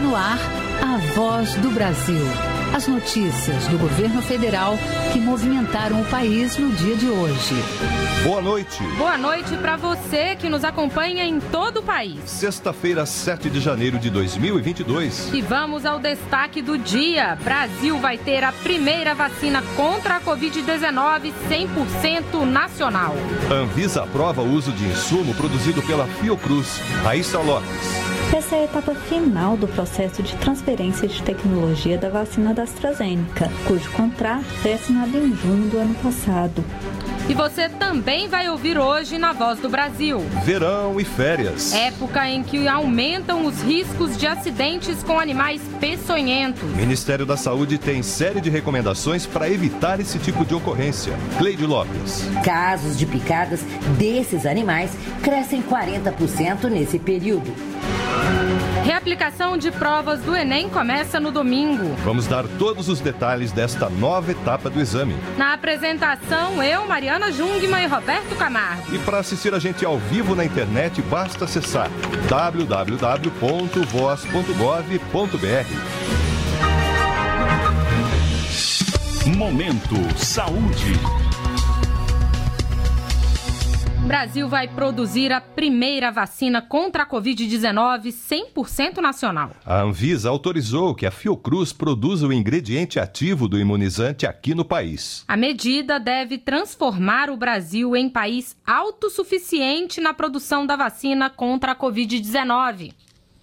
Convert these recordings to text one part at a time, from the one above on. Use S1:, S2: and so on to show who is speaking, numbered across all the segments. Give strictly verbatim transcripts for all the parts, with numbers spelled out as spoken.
S1: no ar, a Voz do Brasil. As notícias do governo federal que movimentaram o país no dia de hoje.
S2: Boa noite.
S3: Boa noite para você que nos acompanha em todo o país.
S2: Sexta-feira, sete de janeiro de dois mil e vinte e dois.
S3: E vamos ao destaque do dia. Brasil vai ter a primeira vacina contra a covid dezenove cem por cento nacional.
S2: Anvisa aprova o uso de insumo produzido pela Fiocruz. Raíssa Lopes.
S4: Essa é a etapa final do processo de transferência de tecnologia da vacina da AstraZeneca, cujo contrato foi assinado em junho do ano passado.
S3: E você também vai ouvir hoje na Voz do Brasil.
S2: Verão e férias.
S3: Época em que aumentam os riscos de acidentes com animais peçonhentos.
S2: O Ministério da Saúde tem série de recomendações para evitar esse tipo de ocorrência. Cleide Lopes.
S5: Casos de picadas desses animais crescem quarenta por cento nesse período.
S3: Reaplicação de provas do Enem começa no domingo.
S2: Vamos dar todos os detalhes desta nova etapa do exame.
S3: Na apresentação, eu, Mariana Jungmann e Roberto Camargo.
S2: E para assistir a gente ao vivo na internet, basta acessar w w w ponto voz ponto gov ponto b r.
S6: Momento Saúde.
S3: O Brasil vai produzir a primeira vacina contra a covid dezenove cem por cento nacional.
S2: A Anvisa autorizou que a Fiocruz produza o ingrediente ativo do imunizante aqui no país.
S3: A medida deve transformar o Brasil em país autossuficiente na produção da vacina contra a covid dezenove.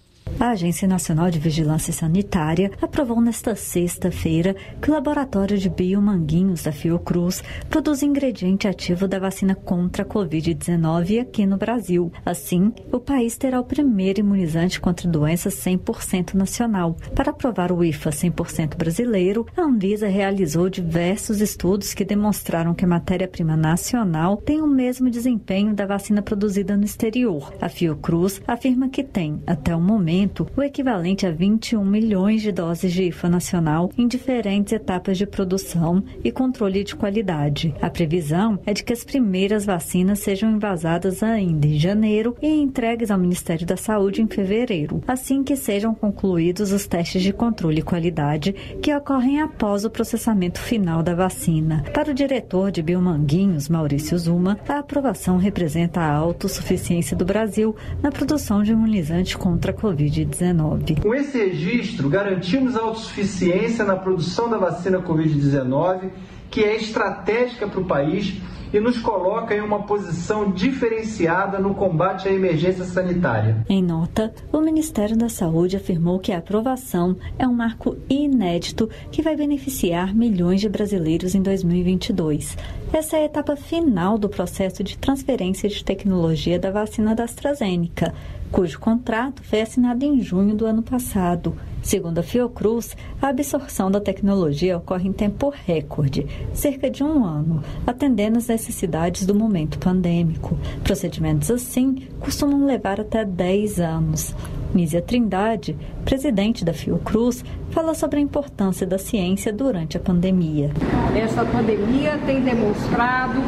S4: A Agência Nacional de Vigilância Sanitária aprovou nesta sexta-feira que o laboratório de Biomanguinhos da Fiocruz produz ingrediente ativo da vacina contra a covid dezenove aqui no Brasil. Assim, o país terá o primeiro imunizante contra doenças cem por cento nacional. Para aprovar o I F A cem por cento brasileiro, a Anvisa realizou diversos estudos que demonstraram que a matéria-prima nacional tem o mesmo desempenho da vacina produzida no exterior. A Fiocruz afirma que tem, até o momento, o equivalente a vinte e um milhões de doses de I F A nacional em diferentes etapas de produção e controle de qualidade. A previsão é de que as primeiras vacinas sejam envasadas ainda em janeiro e entregues ao Ministério da Saúde em fevereiro, assim que sejam concluídos os testes de controle e qualidade que ocorrem após o processamento final da vacina. Para o diretor de Biomanguinhos, Maurício Zuma, a aprovação representa a autossuficiência do Brasil na produção de imunizante contra a covid dezenove.
S7: Com esse registro, garantimos a autossuficiência na produção da vacina covid dezenove, que é estratégica para o país e nos coloca em uma posição diferenciada no combate à emergência sanitária.
S4: Em nota, o Ministério da Saúde afirmou que a aprovação é um marco inédito que vai beneficiar milhões de brasileiros em dois mil e vinte e dois. Essa é a etapa final do processo de transferência de tecnologia da vacina da AstraZeneca, cujo contrato foi assinado em junho do ano passado. Segundo a Fiocruz, a absorção da tecnologia ocorre em tempo recorde, cerca de um ano, atendendo às necessidades do momento pandêmico. Procedimentos assim costumam levar até dez anos. Nízia Trindade, presidente da Fiocruz, fala sobre a importância da ciência durante a pandemia.
S8: Esta pandemia tem demonstrado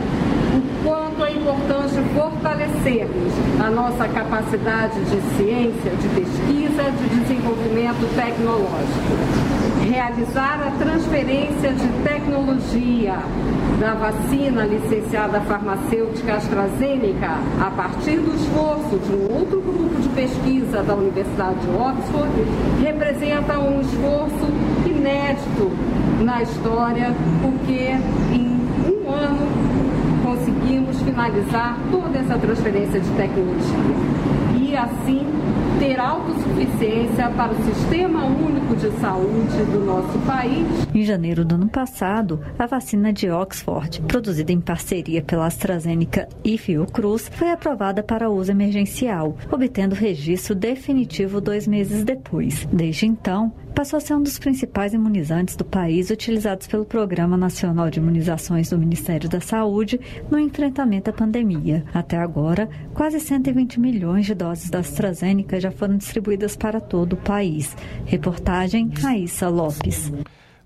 S8: o quanto é importante fortalecermos a nossa capacidade de ciência, de pesquisa, de desenvolvimento tecnológico. Realizar a transferência de tecnologia da vacina licenciada farmacêutica AstraZeneca a partir do esforço de um outro grupo de pesquisa da Universidade de Oxford representa um esforço inédito na história, porque em um ano conseguimos finalizar toda essa transferência de tecnologia e assim ter autossuficiência para o Sistema Único de Saúde do nosso país.
S4: Em janeiro do ano passado, a vacina de Oxford, produzida em parceria pela AstraZeneca e Fiocruz, foi aprovada para uso emergencial, obtendo registro definitivo dois meses depois. Desde então, passou a ser um dos principais imunizantes do país utilizados pelo Programa Nacional de Imunizações do Ministério da Saúde no enfrentamento à pandemia. Até agora, quase cento e vinte milhões de doses da AstraZeneca já foram distribuídas para todo o país. Reportagem Raíssa Lopes.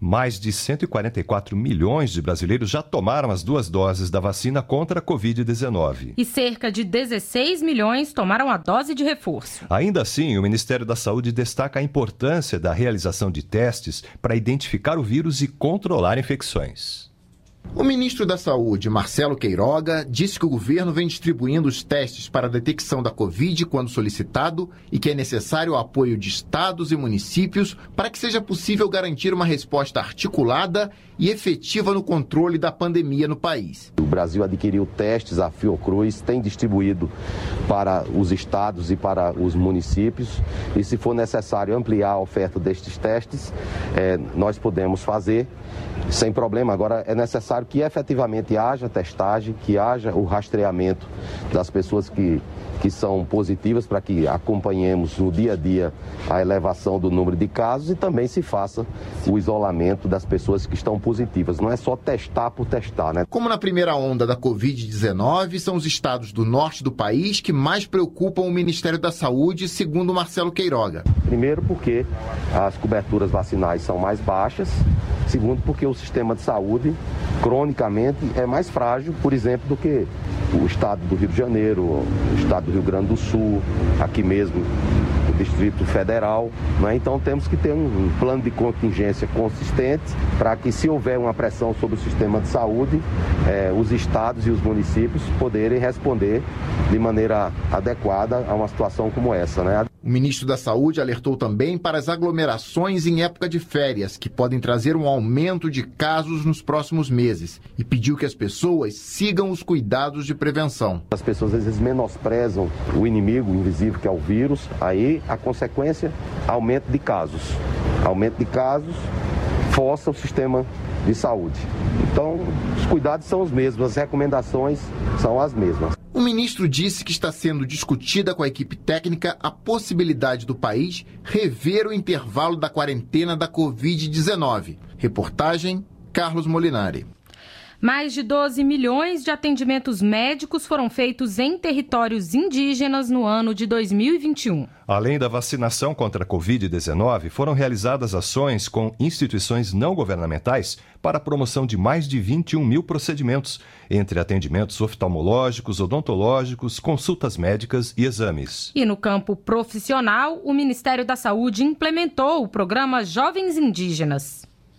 S2: Mais de cento e quarenta e quatro milhões de brasileiros já tomaram as duas doses da vacina contra a covid dezenove.
S3: E cerca de dezesseis milhões tomaram a dose de reforço.
S2: Ainda assim, o Ministério da Saúde destaca a importância da realização de testes para identificar o vírus e controlar infecções.
S6: O ministro da Saúde, Marcelo Queiroga, disse que o governo vem distribuindo os testes para a detecção da Covid quando solicitado e que é necessário o apoio de estados e municípios para que seja possível garantir uma resposta articulada e efetiva no controle da pandemia no país.
S9: O Brasil adquiriu testes, a Fiocruz tem distribuído para os estados e para os municípios e, se for necessário ampliar a oferta destes testes, eh, nós podemos fazer sem problema. Agora, é necessário que efetivamente haja testagem, que haja o rastreamento das pessoas que, que são positivas, para que acompanhemos no dia a dia a elevação do número de casos e também se faça o isolamento das pessoas que estão positivas. Não é só testar por testar, né?
S6: Como na primeira onda da covid dezenove, são os estados do norte do país que mais preocupam o Ministério da Saúde, segundo Marcelo Queiroga.
S9: Primeiro, porque as coberturas vacinais são mais baixas. Segundo, porque o sistema de saúde, cronicamente, é mais frágil, por exemplo, do que o estado do Rio de Janeiro, o estado do Rio Grande do Sul, aqui mesmo o Distrito Federal, né? Então temos que ter um plano de contingência consistente para que, se houver uma pressão sobre o sistema de saúde, eh, os estados e os municípios poderem responder de maneira adequada a uma situação como essa, né?
S6: O ministro da Saúde alertou também para as aglomerações em época de férias, que podem trazer um aumento de casos nos próximos meses, e pediu que as pessoas sigam os cuidados de prevenção.
S9: As pessoas às vezes menosprezam o inimigo invisível que é o vírus, aí a consequência, aumento de casos. Aumento de casos força o sistema de saúde. Então, os cuidados são os mesmos, as recomendações são as mesmas.
S6: O ministro disse que está sendo discutida com a equipe técnica a possibilidade do país rever o intervalo da quarentena da covid dezenove. Reportagem, Carlos Molinari.
S3: Mais de doze milhões de atendimentos médicos foram feitos em territórios indígenas no ano de dois mil e vinte e um.
S2: Além da vacinação contra a covid dezenove, foram realizadas ações com instituições não governamentais para a promoção de mais de vinte e um mil procedimentos, entre atendimentos oftalmológicos, odontológicos, consultas médicas e exames.
S3: E no campo profissional, o Ministério da Saúde implementou o programa Jovens Indígenas.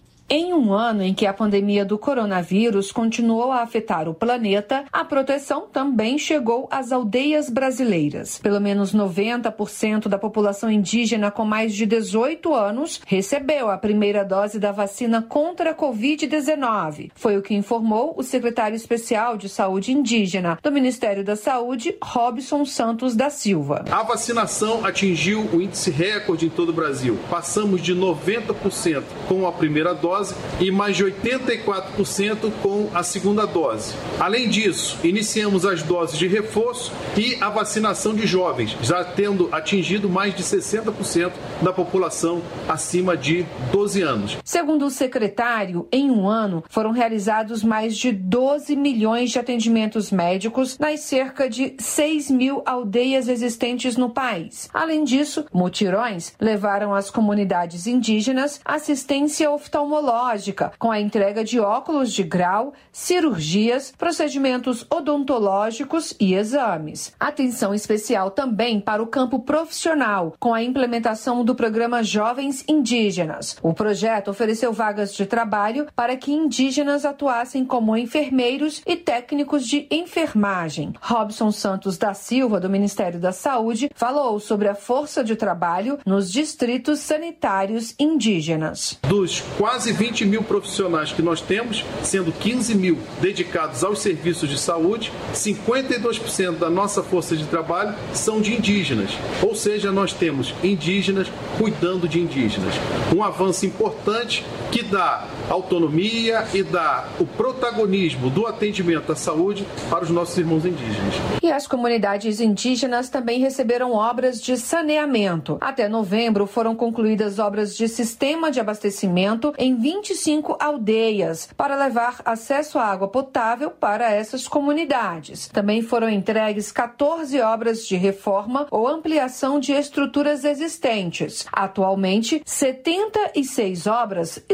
S10: Em um ano em que a pandemia do coronavírus continuou a afetar o planeta, a proteção também chegou às aldeias brasileiras. Pelo menos noventa por cento da população indígena com mais de dezoito anos recebeu a primeira dose da vacina contra a covid dezenove. Foi o que informou o secretário especial de Saúde Indígena do Ministério da Saúde, Robson Santos da Silva.
S11: A vacinação atingiu o índice recorde em todo o Brasil. Passamos de noventa por cento com a primeira dose e mais de oitenta e quatro por cento com a segunda dose. Além disso, iniciamos as doses de reforço e a vacinação de jovens, já tendo atingido mais de sessenta por cento da população acima de doze anos.
S10: Segundo o secretário, em um ano foram realizados mais de doze milhões de atendimentos médicos nas cerca de seis mil aldeias existentes no país. Além disso, mutirões levaram às comunidades indígenas assistência oftalmológica, com a entrega de óculos de grau, cirurgias, procedimentos odontológicos e exames. Atenção especial também para o campo profissional, com a implementação do programa Jovens Indígenas. O projeto ofereceu vagas de trabalho para que indígenas atuassem como enfermeiros e técnicos de enfermagem. Robson Santos da Silva, do Ministério da Saúde, falou sobre a força de trabalho nos distritos sanitários indígenas.
S11: Dos quase vinte mil profissionais que nós temos, sendo quinze mil dedicados aos serviços de saúde, cinquenta e dois por cento da nossa força de trabalho são de indígenas. Ou seja, nós temos indígenas cuidando de indígenas. Um avanço importante que dá autonomia e dá o protagonismo do atendimento à saúde para os nossos irmãos indígenas.
S10: E as comunidades indígenas também receberam obras de saneamento. Até novembro foram concluídas obras de sistema de abastecimento em vinte e cinco aldeias para levar acesso à água potável para essas comunidades. Também foram entregues quatorze obras de reforma ou ampliação de estruturas existentes. Atualmente, setenta e seis obras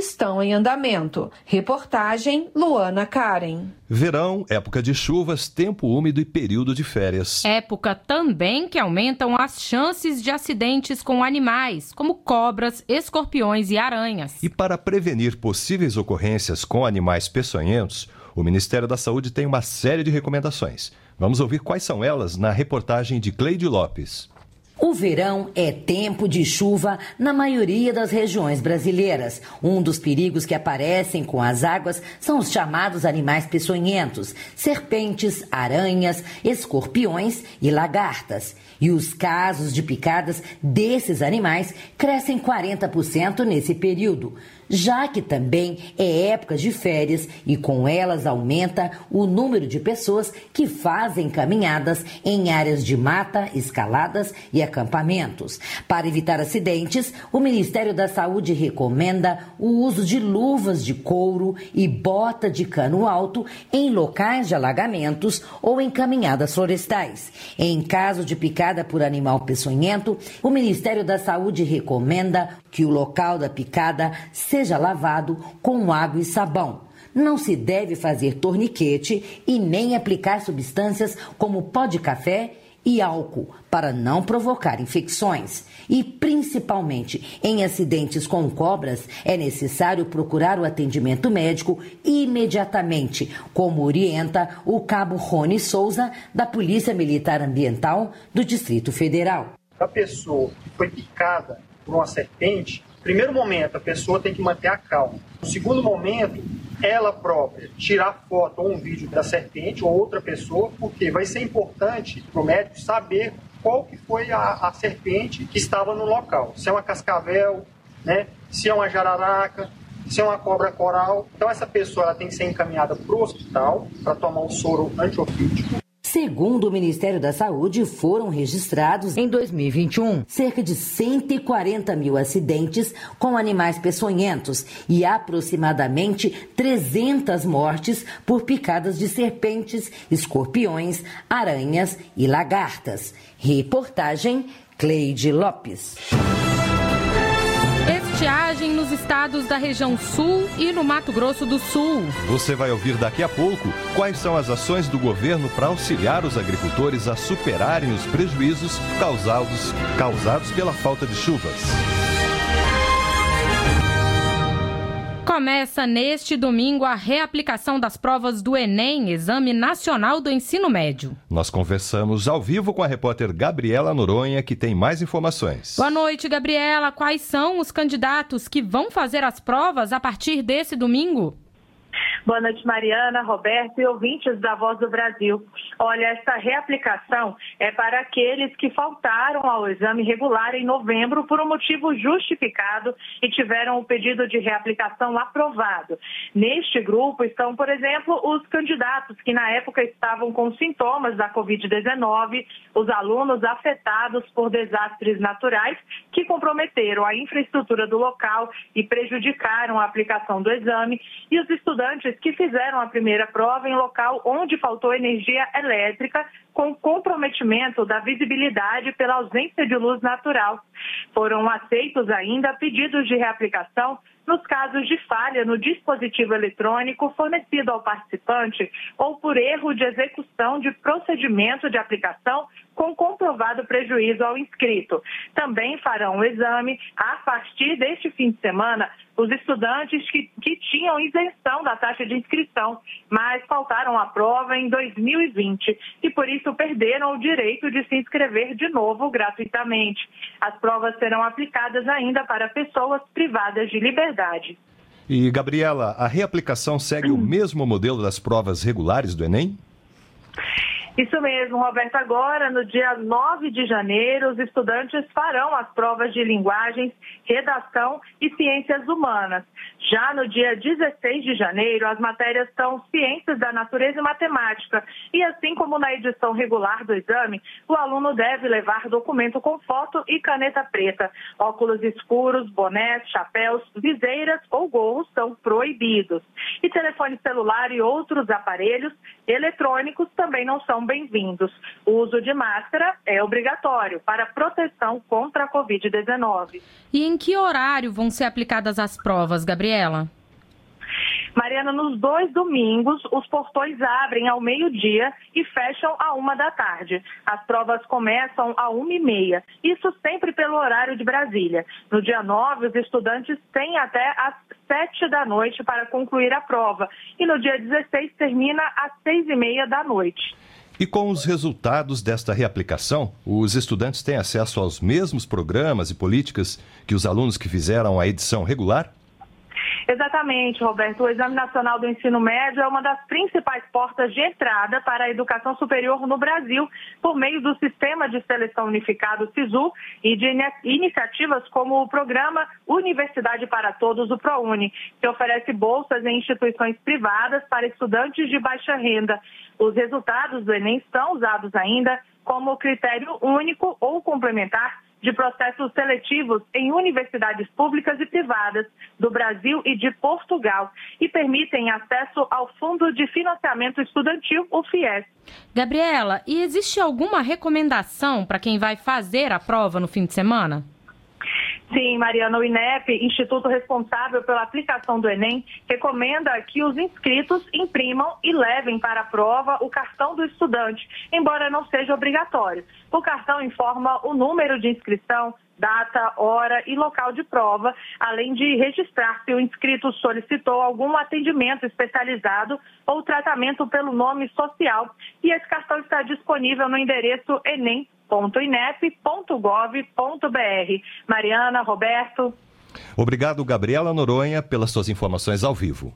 S10: estão em andamento. Reportagem Luana Karen.
S2: Verão, época de chuvas, tempo úmido e período de férias.
S3: Época também que aumentam as chances de acidentes com animais, como cobras, escorpiões e aranhas.
S2: E para prevenir possíveis ocorrências com animais peçonhentos, o Ministério da Saúde tem uma série de recomendações. Vamos ouvir quais são elas na reportagem de Cleide Lopes.
S5: O verão é tempo de chuva na maioria das regiões brasileiras. Um dos perigos que aparecem com as águas são os chamados animais peçonhentos, serpentes, aranhas, escorpiões e lagartas. E os casos de picadas desses animais crescem quarenta por cento nesse período, já que também é época de férias e com elas aumenta o número de pessoas que fazem caminhadas em áreas de mata, escaladas e acampamentos. Para evitar acidentes, o Ministério da Saúde recomenda o uso de luvas de couro e bota de cano alto em locais de alagamentos ou em caminhadas florestais. Em caso de picada por animal peçonhento, o Ministério da Saúde recomenda que o local da picada seja lavado com água e sabão. Não se deve fazer torniquete e nem aplicar substâncias como pó de café e álcool para não provocar infecções. E, principalmente em acidentes com cobras, é necessário procurar o atendimento médico imediatamente, como orienta o cabo Rony Souza, da Polícia Militar Ambiental do Distrito Federal.
S12: A pessoa que foi picada por uma serpente, no primeiro momento a pessoa tem que manter a calma. No segundo momento, ela própria tirar foto ou um vídeo da serpente ou outra pessoa, porque vai ser importante para o médico saber qual que foi a, a serpente que estava no local. Se é uma cascavel, né? Se é uma jararaca, se é uma cobra coral. Então essa pessoa ela tem que ser encaminhada para o hospital para tomar o soro antiofídico.
S5: Segundo o Ministério da Saúde, foram registrados em dois mil e vinte e um cerca de cento e quarenta mil acidentes com animais peçonhentos e aproximadamente trezentas mortes por picadas de serpentes, escorpiões, aranhas e lagartas. Reportagem Cleide Lopes.
S3: Estiagem nos estados da região sul e no Mato Grosso do Sul.
S2: Você vai ouvir daqui a pouco quais são as ações do governo para auxiliar os agricultores a superarem os prejuízos causados, causados pela falta de chuvas.
S3: Começa neste domingo a reaplicação das provas do Enem, Exame Nacional do Ensino Médio.
S2: Nós conversamos ao vivo com a repórter Gabriela Noronha, que tem mais informações.
S3: Boa noite, Gabriela. Quais são os candidatos que vão fazer as provas a partir desse domingo?
S13: Boa noite, Mariana, Roberto e ouvintes da Voz do Brasil. Olha, essa reaplicação é para aqueles que faltaram ao exame regular em novembro por um motivo justificado e tiveram o pedido de reaplicação aprovado. Neste grupo estão, por exemplo, os candidatos que na época estavam com sintomas da covid dezenove, os alunos afetados por desastres naturais que comprometeram a infraestrutura do local e prejudicaram a aplicação do exame, e os estudantes que fizeram a primeira prova em local onde faltou energia elétrica, com comprometimento da visibilidade pela ausência de luz natural. Foram aceitos ainda pedidos de reaplicação nos casos de falha no dispositivo eletrônico fornecido ao participante ou por erro de execução de procedimento de aplicação com comprovado prejuízo ao inscrito. Também farão o exame, a partir deste fim de semana, os estudantes que, que tinham isenção da taxa de inscrição, mas faltaram à prova em dois mil e vinte e, por isso, perderam o direito de se inscrever de novo gratuitamente. As provas serão aplicadas ainda para pessoas privadas de liberdade.
S2: E, Gabriela, a reaplicação segue o mesmo modelo das provas regulares do Enem?
S13: Isso mesmo, Roberto. Agora, no dia nove de janeiro, os estudantes farão as provas de linguagens, redação e ciências humanas. Já no dia dezesseis de janeiro, as matérias são ciências da natureza e matemática. E assim como na edição regular do exame, o aluno deve levar documento com foto e caneta preta. Óculos escuros, bonés, chapéus, viseiras ou gorros são proibidos. E telefone celular e outros aparelhos eletrônicos também não são bem-vindos. O uso de máscara é obrigatório para proteção contra a covid dezenove.
S3: E em que horário vão ser aplicadas as provas, Gabriela? Gabriela?
S13: Mariana, nos dois domingos, os portões abrem ao meio-dia e fecham à uma da tarde. As provas começam à uma e meia, isso sempre pelo horário de Brasília. No dia nove, os estudantes têm até às sete da noite para concluir a prova. E no dia dezesseis, termina às seis e meia da noite.
S2: E com os resultados desta reaplicação, os estudantes têm acesso aos mesmos programas e políticas que os alunos que fizeram a edição regular?
S13: Exatamente, Roberto. O Exame Nacional do Ensino Médio é uma das principais portas de entrada para a educação superior no Brasil, por meio do Sistema de Seleção Unificado SISU e de iniciativas como o Programa Universidade para Todos, o ProUni, que oferece bolsas em instituições privadas para estudantes de baixa renda. Os resultados do Enem são usados ainda como critério único ou complementar de processos seletivos em universidades públicas e privadas do Brasil e de Portugal e permitem acesso ao Fundo de Financiamento Estudantil, o FIES.
S3: Gabriela, e existe alguma recomendação para quem vai fazer a prova no fim de semana?
S13: Sim, Mariana, o INEP, instituto responsável pela aplicação do Enem, recomenda que os inscritos imprimam e levem para a prova o cartão do estudante, embora não seja obrigatório. O cartão informa o número de inscrição, data, hora e local de prova, além de registrar se o inscrito solicitou algum atendimento especializado ou tratamento pelo nome social. E esse cartão está disponível no endereço enem ponto inep ponto gov ponto br. Mariana, Roberto.
S2: Obrigado, Gabriela Noronha, pelas suas informações ao vivo.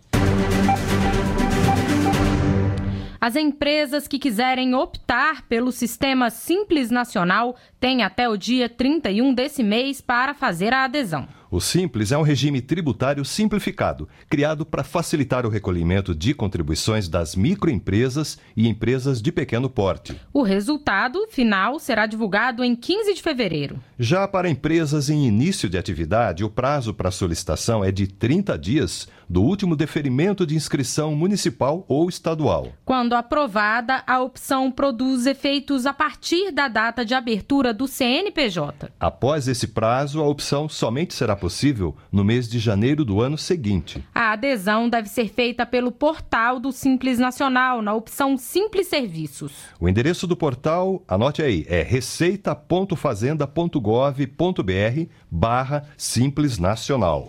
S3: As empresas que quiserem optar pelo Sistema Simples Nacional têm até o dia trinta e um desse mês para fazer a adesão.
S2: O Simples é um regime tributário simplificado, criado para facilitar o recolhimento de contribuições das microempresas e empresas de pequeno porte.
S3: O resultado final será divulgado em quinze de fevereiro.
S2: Já para empresas em início de atividade, o prazo para solicitação é de trinta dias do último deferimento de inscrição municipal ou estadual.
S3: Quando aprovada, a opção produz efeitos a partir da data de abertura do C N P J.
S2: Após esse prazo, a opção somente será possível no mês de janeiro do ano seguinte.
S3: A adesão deve ser feita pelo portal do Simples Nacional, na opção Simples Serviços.
S2: O endereço do portal, anote aí, é receita ponto fazenda ponto gov ponto br barra Simples Nacional.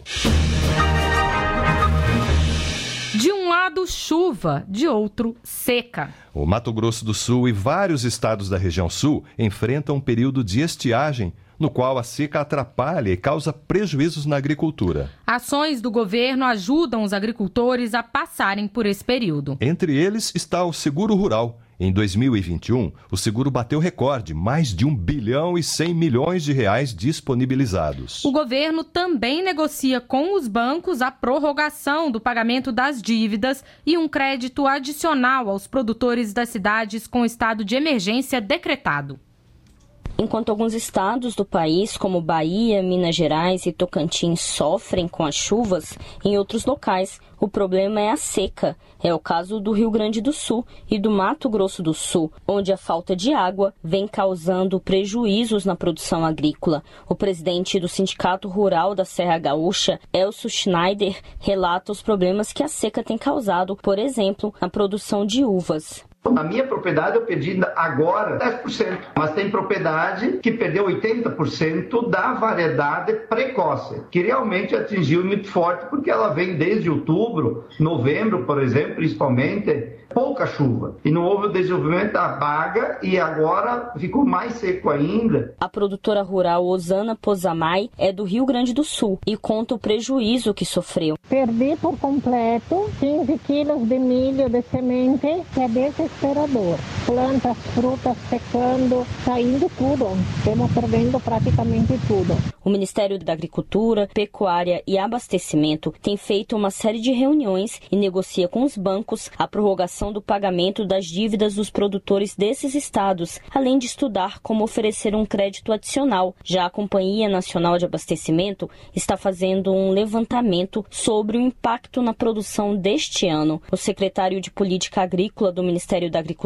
S3: De um lado, chuva, de outro, seca.
S2: O Mato Grosso do Sul e vários estados da região sul enfrentam um período de estiagem, no qual a seca atrapalha e causa prejuízos na agricultura.
S3: Ações do governo ajudam os agricultores a passarem por esse período.
S2: Entre eles está o Seguro Rural. Em dois mil e vinte e um, o seguro bateu recorde, mais de um bilhão e cem milhões de reais disponibilizados.
S3: O governo também negocia com os bancos a prorrogação do pagamento das dívidas e um crédito adicional aos produtores das cidades com estado de emergência decretado.
S14: Enquanto alguns estados do país, como Bahia, Minas Gerais e Tocantins, sofrem com as chuvas, em outros locais o problema é a seca. É o caso do Rio Grande do Sul e do Mato Grosso do Sul, onde a falta de água vem causando prejuízos na produção agrícola. O presidente do Sindicato Rural da Serra Gaúcha, Elcio Schneider, relata os problemas que a seca tem causado, por exemplo, na produção de uvas.
S15: Na minha propriedade eu perdi agora dez por cento, mas tem propriedade que perdeu oitenta por cento da variedade precoce, que realmente atingiu muito forte porque ela vem desde outubro, novembro, por exemplo, principalmente, pouca chuva. E não houve o desenvolvimento da baga e agora ficou mais seco ainda.
S14: A produtora rural Osana Pozamay é do Rio Grande do Sul e conta o prejuízo que sofreu.
S16: Perdi por completo quinze quilos de milho de semente, que é desesperador. Plantas, frutas secando, caindo tudo. Estamos perdendo praticamente tudo.
S14: O Ministério da Agricultura, Pecuária e Abastecimento tem feito uma série de reuniões e negocia com os bancos a prorrogação do pagamento das dívidas dos produtores desses estados, além de estudar como oferecer um crédito adicional. Já a Companhia Nacional de Abastecimento está fazendo um levantamento sobre o impacto na produção deste ano. O secretário de Política Agrícola do Ministério da Agricultura,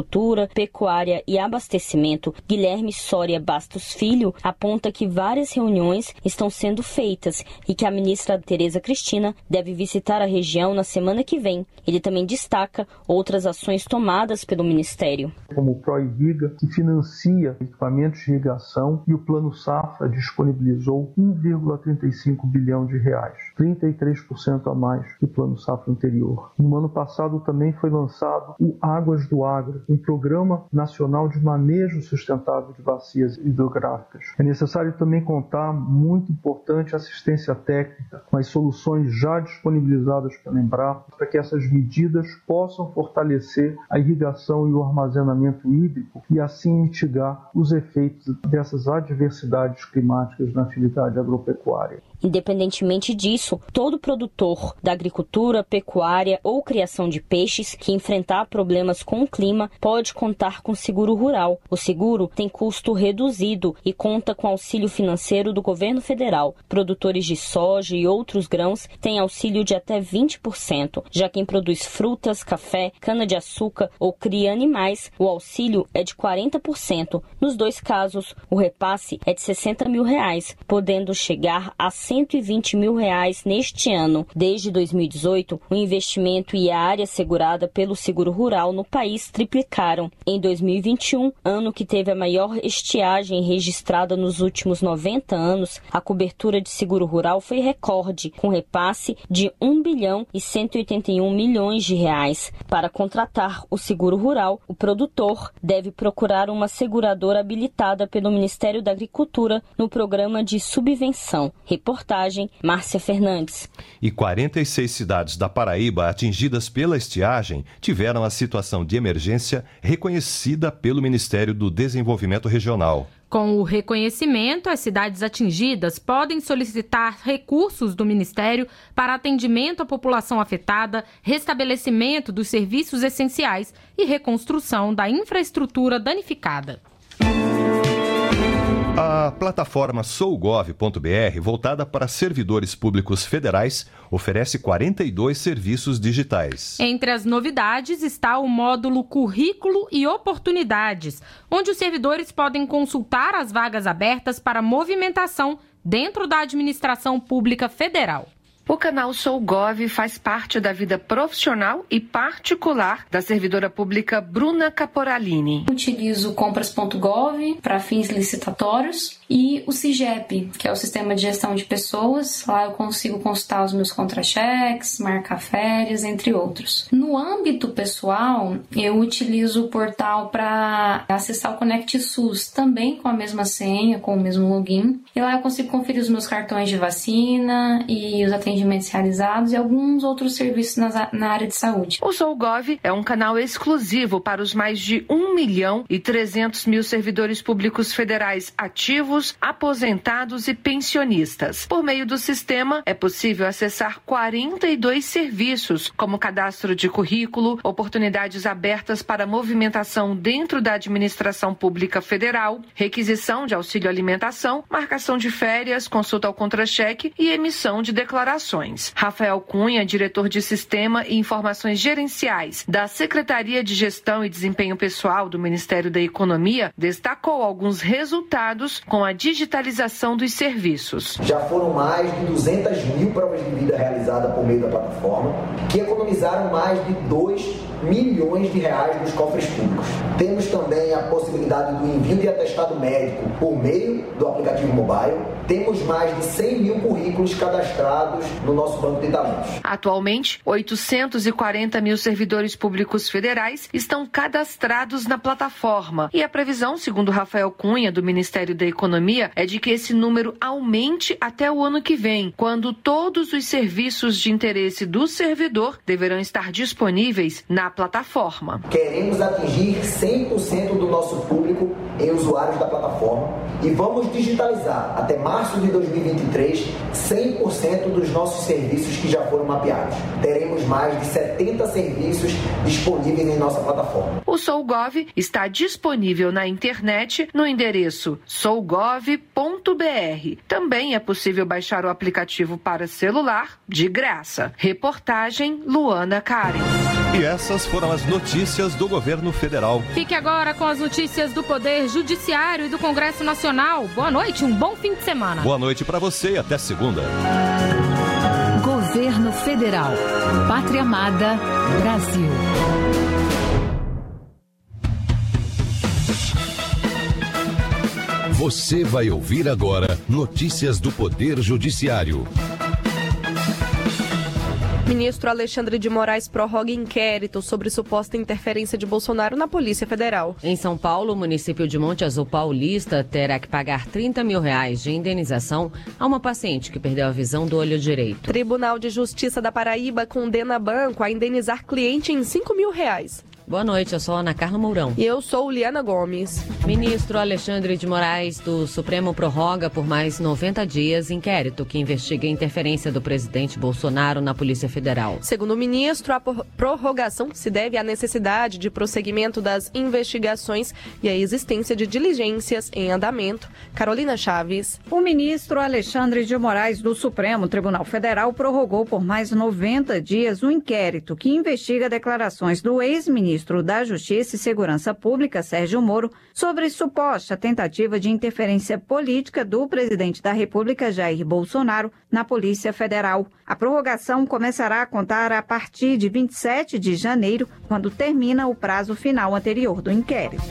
S14: Pecuária e Abastecimento, Guilherme Soria Bastos Filho, aponta que várias reuniões estão sendo feitas e que a ministra Tereza Cristina deve visitar a região na semana que vem. Ele também destaca outras ações tomadas pelo Ministério.
S17: Como o ProIrriga, que financia equipamentos de irrigação, e o Plano Safra disponibilizou um vírgula trinta e cinco bilhão de reais, trinta e três por cento a mais que o Plano Safra anterior. No ano passado também foi lançado o Águas do Agro, um programa nacional de manejo sustentável de bacias hidrográficas. É necessário também contar, muito importante, assistência técnica com as soluções já disponibilizadas pela Embrapa para que essas medidas possam fortalecer a irrigação e o armazenamento hídrico e assim mitigar os efeitos dessas adversidades climáticas na atividade agropecuária.
S14: Independentemente disso, todo produtor da agricultura, pecuária ou criação de peixes que enfrentar problemas com o clima pode contar com seguro rural. O seguro tem custo reduzido e conta com auxílio financeiro do governo federal. Produtores de soja e outros grãos têm auxílio de até vinte por cento. Já quem produz frutas, café, cana-de-açúcar ou cria animais, o auxílio é de quarenta por cento. Nos dois casos, o repasse é de sessenta mil reais, podendo chegar a cento e vinte mil reais neste ano. Desde dois mil e dezoito, o investimento e a área segurada pelo seguro rural no país triplicaram. Em dois mil e vinte e um, ano que teve a maior estiagem registrada nos últimos noventa anos, a cobertura de seguro rural foi recorde, com repasse de um bilhão e cento e oitenta e um milhões de reais. Para contratar o seguro rural, o produtor deve procurar uma seguradora habilitada pelo Ministério da Agricultura no programa de subvenção. Reportagem, Márcia Fernandes.
S2: E quarenta e seis cidades da Paraíba atingidas pela estiagem tiveram a situação de emergência reconhecida pelo Ministério do Desenvolvimento Regional.
S3: Com o reconhecimento, as cidades atingidas podem solicitar recursos do Ministério para atendimento à população afetada, restabelecimento dos serviços essenciais e reconstrução da infraestrutura danificada.
S2: A plataforma sou gov ponto b r, voltada para servidores públicos federais, oferece quarenta e dois serviços digitais.
S3: Entre as novidades está o módulo Currículo e Oportunidades, onde os servidores podem consultar as vagas abertas para movimentação dentro da administração pública federal.
S10: O canal SouGov faz parte da vida profissional e particular da servidora pública Bruna Caporalini.
S18: Utilizo compras ponto gov para fins licitatórios e o CIGEP, que é o Sistema de Gestão de Pessoas. Lá eu consigo consultar os meus contra-cheques, marcar férias, entre outros. No âmbito pessoal, eu utilizo o portal para acessar o Conect SUS, também com a mesma senha, com o mesmo login. E lá eu consigo conferir os meus cartões de vacina e os atendimentos realizados e alguns outros serviços na, na área de saúde.
S10: O SouGov é um canal exclusivo para os mais de um milhão e trezentos mil servidores públicos federais ativos, aposentados e pensionistas. Por meio do sistema, é possível acessar quarenta e dois serviços, como cadastro de currículo, oportunidades abertas para movimentação dentro da administração pública federal, requisição de auxílio alimentação, marcação de férias, consulta ao contra-cheque e emissão de declarações. Rafael Cunha, diretor de Sistema e Informações Gerenciais da Secretaria de Gestão e Desempenho Pessoal do Ministério da Economia, destacou alguns resultados com a digitalização dos serviços.
S19: Já foram mais de duzentas mil provas de vida realizadas por meio da plataforma, que economizaram mais de dois milhões de reais nos cofres públicos. Temos também a possibilidade do envio de atestado médico por meio do aplicativo mobile. Temos mais de cem mil currículos cadastrados no nosso banco de talentos.
S10: Atualmente, oitocentos e quarenta mil servidores públicos federais estão cadastrados na plataforma. E a previsão, segundo Rafael Cunha, do Ministério da Economia, é de que esse número aumente até o ano que vem, quando todos os serviços de interesse do servidor deverão estar disponíveis na plataforma.
S19: Queremos atingir cem por cento do nosso público em usuários da plataforma e vamos digitalizar até março de dois mil e vinte e três cem por cento dos nossos serviços que já foram mapeados. Teremos mais de setenta serviços disponíveis em nossa plataforma.
S10: O SouGov está disponível na internet no endereço sou gov ponto b r. Também é possível baixar o aplicativo para celular de graça. Reportagem Luana Karen.
S2: E essas Essas foram as notícias do governo federal.
S3: Fique agora com as notícias do Poder Judiciário e do Congresso Nacional. Boa noite, um bom fim de semana.
S2: Boa noite para você e até segunda.
S1: Governo Federal. Pátria Amada, Brasil.
S20: Você vai ouvir agora notícias do Poder Judiciário.
S21: Ministro Alexandre de Moraes prorroga inquérito sobre suposta interferência de Bolsonaro na Polícia Federal.
S22: Em São Paulo, o município de Monte Azul Paulista terá que pagar trinta mil reais de indenização a uma paciente que perdeu a visão do olho direito.
S21: Tribunal de Justiça da Paraíba condena banco a indenizar cliente em cinco mil reais.
S22: Boa noite, eu sou Ana Carla Mourão.
S21: E eu sou Liana Gomes.
S22: Ministro Alexandre de Moraes do Supremo prorroga por mais noventa dias inquérito que investiga a interferência do presidente Bolsonaro na Polícia Federal.
S21: Segundo o ministro, a prorrogação se deve à necessidade de prosseguimento das investigações e à existência de diligências em andamento. Carolina Chaves.
S23: O ministro Alexandre de Moraes do Supremo Tribunal Federal prorrogou por mais noventa dias o inquérito que investiga declarações do ex-ministro da Justiça e Segurança Pública, Sérgio Moro, sobre suposta tentativa de interferência política do presidente da República, Jair Bolsonaro, na Polícia Federal. A prorrogação começará a contar a partir de vinte e sete de janeiro, quando termina o prazo final anterior do inquérito.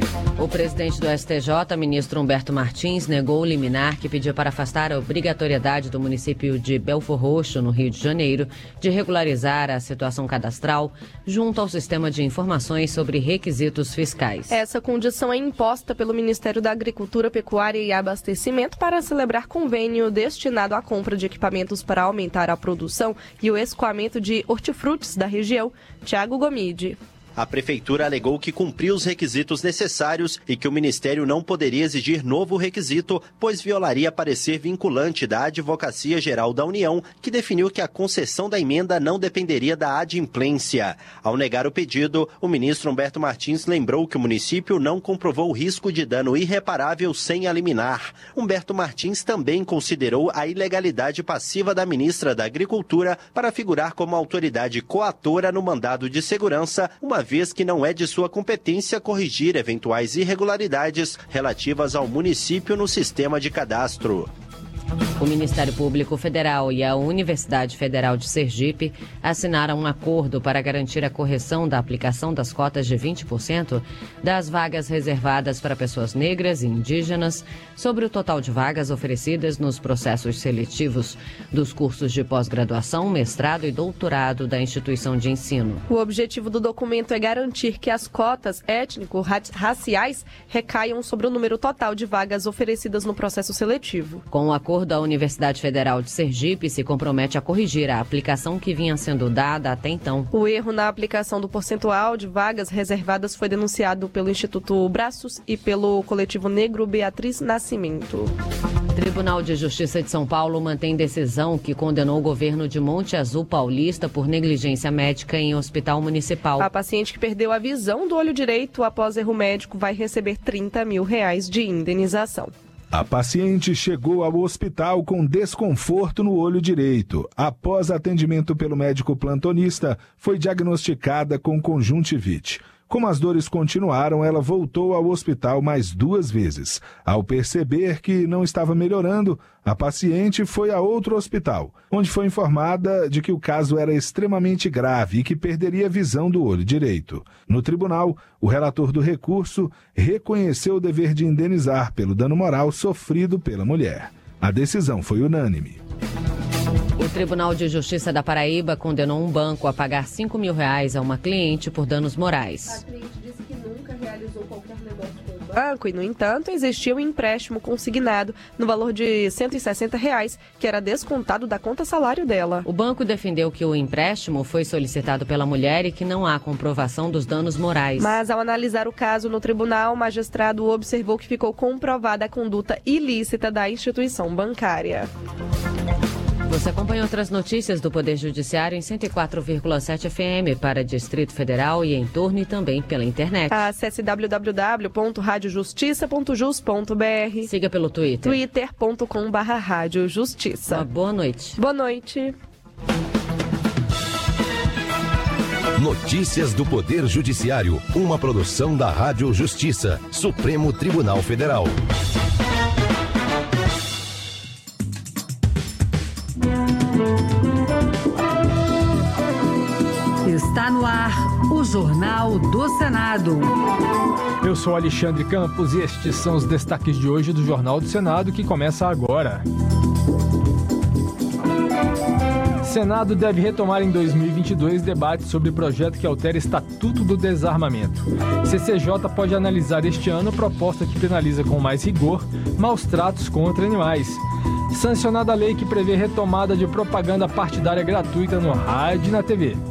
S22: O presidente do S T J, ministro Humberto Martins, negou o liminar que pediu para afastar a obrigatoriedade do município de Belfor Roxo, no Rio de Janeiro, de regularizar a situação cadastral junto ao sistema de informações sobre requisitos fiscais.
S21: Essa condição é imposta pelo Ministério da Agricultura, Pecuária e Abastecimento para celebrar convênio destinado à compra de equipamentos para aumentar a produção e o escoamento de hortifrutis da região. Tiago Gomide.
S24: A prefeitura alegou que cumpriu os requisitos necessários e que o Ministério não poderia exigir novo requisito, pois violaria parecer vinculante da Advocacia Geral da União, que definiu que a concessão da emenda não dependeria da adimplência. Ao negar o pedido, o ministro Humberto Martins lembrou que o município não comprovou o risco de dano irreparável sem a liminar. Humberto Martins também considerou a ilegalidade passiva da ministra da Agricultura para figurar como autoridade coatora no mandado de segurança, uma vez que não é de sua competência corrigir eventuais irregularidades relativas ao município no sistema de cadastro.
S22: O Ministério Público Federal e a Universidade Federal de Sergipe assinaram um acordo para garantir a correção da aplicação das cotas de vinte por cento das vagas reservadas para pessoas negras e indígenas sobre o total de vagas oferecidas nos processos seletivos dos cursos de pós-graduação, mestrado e doutorado da instituição de ensino.
S21: O objetivo do documento é garantir que as cotas étnico-raciais recaiam sobre o número total de vagas oferecidas no processo seletivo.
S22: Com o acordo, a Universidade Federal de Sergipe se compromete a corrigir a aplicação que vinha sendo dada até então.
S21: O erro na aplicação do percentual de vagas reservadas foi denunciado pelo Instituto Braços e pelo coletivo negro Beatriz Nascimento.
S22: Tribunal de Justiça de São Paulo mantém decisão que condenou o governo de Monte Azul Paulista por negligência médica em hospital municipal.
S21: A paciente que perdeu a visão do olho direito após erro médico vai receber trinta mil reais de indenização.
S25: A paciente chegou ao hospital com desconforto no olho direito. Após atendimento pelo médico plantonista, foi diagnosticada com conjuntivite. Como as dores continuaram, ela voltou ao hospital mais duas vezes. Ao perceber que não estava melhorando, a paciente foi a outro hospital, onde foi informada de que o caso era extremamente grave e que perderia a visão do olho direito. No tribunal, o relator do recurso reconheceu o dever de indenizar pelo dano moral sofrido pela mulher. A decisão foi unânime.
S22: O Tribunal de Justiça da Paraíba condenou um banco a pagar cinco mil reais a uma cliente por danos morais.
S21: A cliente disse que nunca realizou qualquer negócio com o banco e, no entanto, existia um empréstimo consignado no valor de cento e sessenta reais, que era descontado da conta salário dela.
S22: O banco defendeu que o empréstimo foi solicitado pela mulher e que não há comprovação dos danos morais.
S21: Mas, ao analisar o caso no tribunal, o magistrado observou que ficou comprovada a conduta ilícita da instituição bancária.
S22: Você acompanha outras notícias do Poder Judiciário em cento e quatro vírgula sete F M para Distrito Federal e em torno e também pela internet.
S21: Acesse w w w ponto rádio justiça ponto jus ponto b r.
S22: Siga pelo Twitter.
S21: twitter ponto com barra rádio justiça.
S22: Uma boa noite.
S21: Boa noite.
S20: Notícias do Poder Judiciário, uma produção da Rádio Justiça, Supremo Tribunal Federal.
S1: Está no ar o Jornal do Senado.
S4: Eu sou Alexandre Campos e estes são os destaques de hoje do Jornal do Senado, que começa agora. Senado deve retomar em dois mil e vinte e dois debates sobre projeto que altera Estatuto do Desarmamento. C C J pode analisar este ano proposta que penaliza com mais rigor maus tratos contra animais. Sancionada a lei que prevê retomada de propaganda partidária gratuita no rádio e na T V.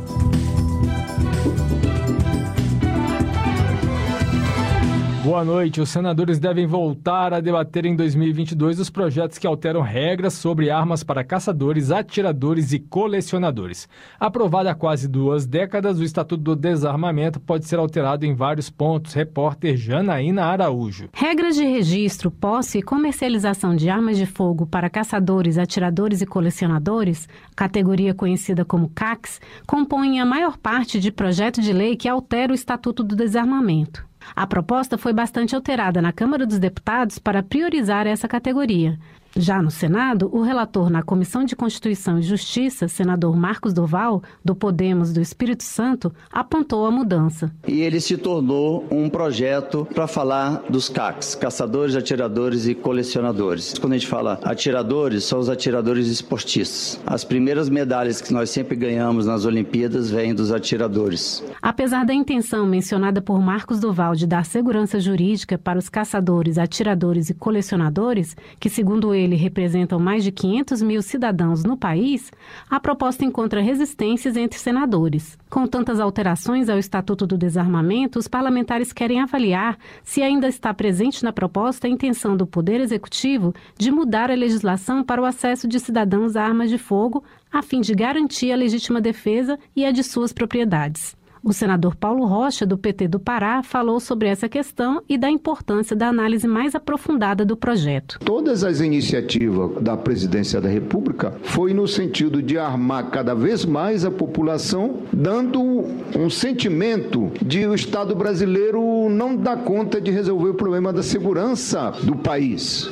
S4: Boa noite. Os senadores devem voltar a debater em dois mil e vinte e dois os projetos que alteram regras sobre armas para caçadores, atiradores e colecionadores. Aprovado há quase duas décadas, o Estatuto do Desarmamento pode ser alterado em vários pontos. Repórter Janaína Araújo.
S6: Regras de registro, posse e comercialização de armas de fogo para caçadores, atiradores e colecionadores, categoria conhecida como C A Cs, compõem a maior parte de projeto de lei que altera o Estatuto do Desarmamento. A proposta foi bastante alterada na Câmara dos Deputados para priorizar essa categoria. Já no Senado, o relator na Comissão de Constituição e Justiça, senador Marcos Doval, do Podemos do Espírito Santo, apontou a mudança.
S7: E ele se tornou um projeto para falar dos C A Cs, caçadores, atiradores e colecionadores. Quando a gente fala atiradores, são os atiradores esportistas. As primeiras medalhas que nós sempre ganhamos nas Olimpíadas vêm dos atiradores.
S6: Apesar da intenção mencionada por Marcos Doval de dar segurança jurídica para os caçadores, atiradores e colecionadores, que segundo ele ele representam mais de quinhentos mil cidadãos no país, a proposta encontra resistências entre senadores. Com tantas alterações ao Estatuto do Desarmamento, os parlamentares querem avaliar se ainda está presente na proposta a intenção do Poder Executivo de mudar a legislação para o acesso de cidadãos a armas de fogo, a fim de garantir a legítima defesa e a de suas propriedades. O senador Paulo Rocha, do P T do Pará, falou sobre essa questão e da importância da análise mais aprofundada do projeto.
S8: Todas as iniciativas da Presidência da República foi no sentido de armar cada vez mais a população, dando um sentimento de o Estado brasileiro não dar conta de resolver o problema da segurança do país.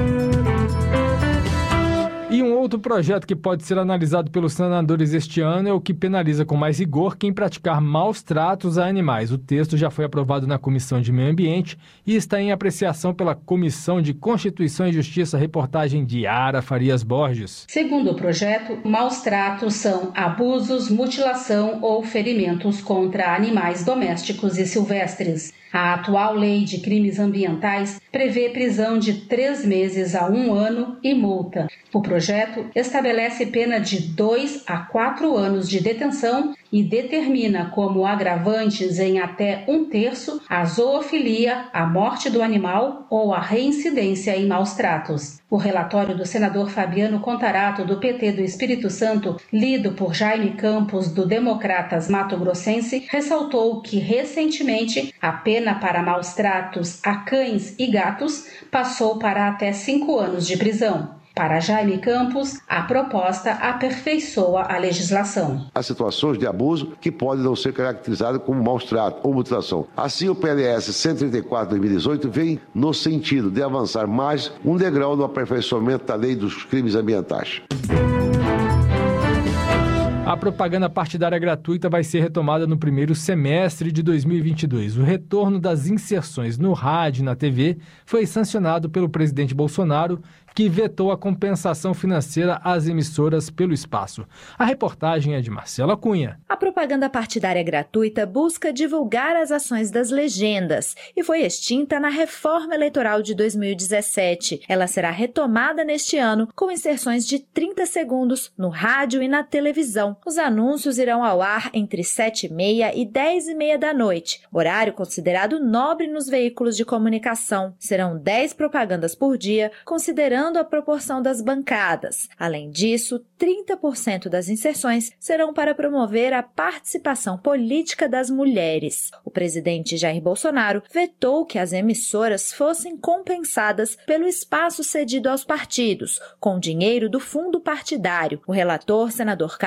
S4: E um outro projeto que pode ser analisado pelos senadores este ano é o que penaliza com mais rigor quem praticar maus tratos a animais. O texto já foi aprovado na Comissão de Meio Ambiente e está em apreciação pela Comissão de Constituição e Justiça. Reportagem de Yara Farias Borges.
S9: Segundo o projeto, maus tratos são abusos, mutilação ou ferimentos contra animais domésticos e silvestres. A atual Lei de Crimes Ambientais prevê prisão de três meses a um ano e multa. O projeto estabelece pena de dois a quatro anos de detenção e determina como agravantes em até um terço a zoofilia, a morte do animal ou a reincidência em maus tratos. O relatório do senador Fabiano Contarato, do P T do Espírito Santo, lido por Jaime Campos, do Democratas Mato Grossense, ressaltou que, recentemente, a pena para maus tratos a cães e gatos passou para até cinco anos de prisão. Para Jaime Campos, a proposta aperfeiçoa a legislação.
S26: Há situações de abuso que podem não ser caracterizadas como maus tratos ou mutilação. Assim, o P L S cento e trinta e quatro de dois mil e dezoito vem no sentido de avançar mais um degrau no aperfeiçoamento da lei dos crimes ambientais.
S4: A propaganda partidária gratuita vai ser retomada no primeiro semestre de dois mil e vinte e dois. O retorno das inserções no rádio e na T V foi sancionado pelo presidente Bolsonaro, que vetou a compensação financeira às emissoras pelo espaço. A reportagem é de Marcela Cunha.
S27: A propaganda partidária gratuita busca divulgar as ações das legendas e foi extinta na reforma eleitoral de dois mil e dezessete. Ela será retomada neste ano com inserções de trinta segundos no rádio e na televisão. Os anúncios irão ao ar entre sete e meia e dez e meia da noite, horário considerado nobre nos veículos de comunicação. Serão dez propagandas por dia, considerando a proporção das bancadas. Além disso, trinta por cento das inserções serão para promover a participação política das mulheres. O presidente Jair Bolsonaro vetou que as emissoras fossem compensadas pelo espaço cedido aos partidos, com dinheiro do fundo partidário. O relator, senador Carlos Portela,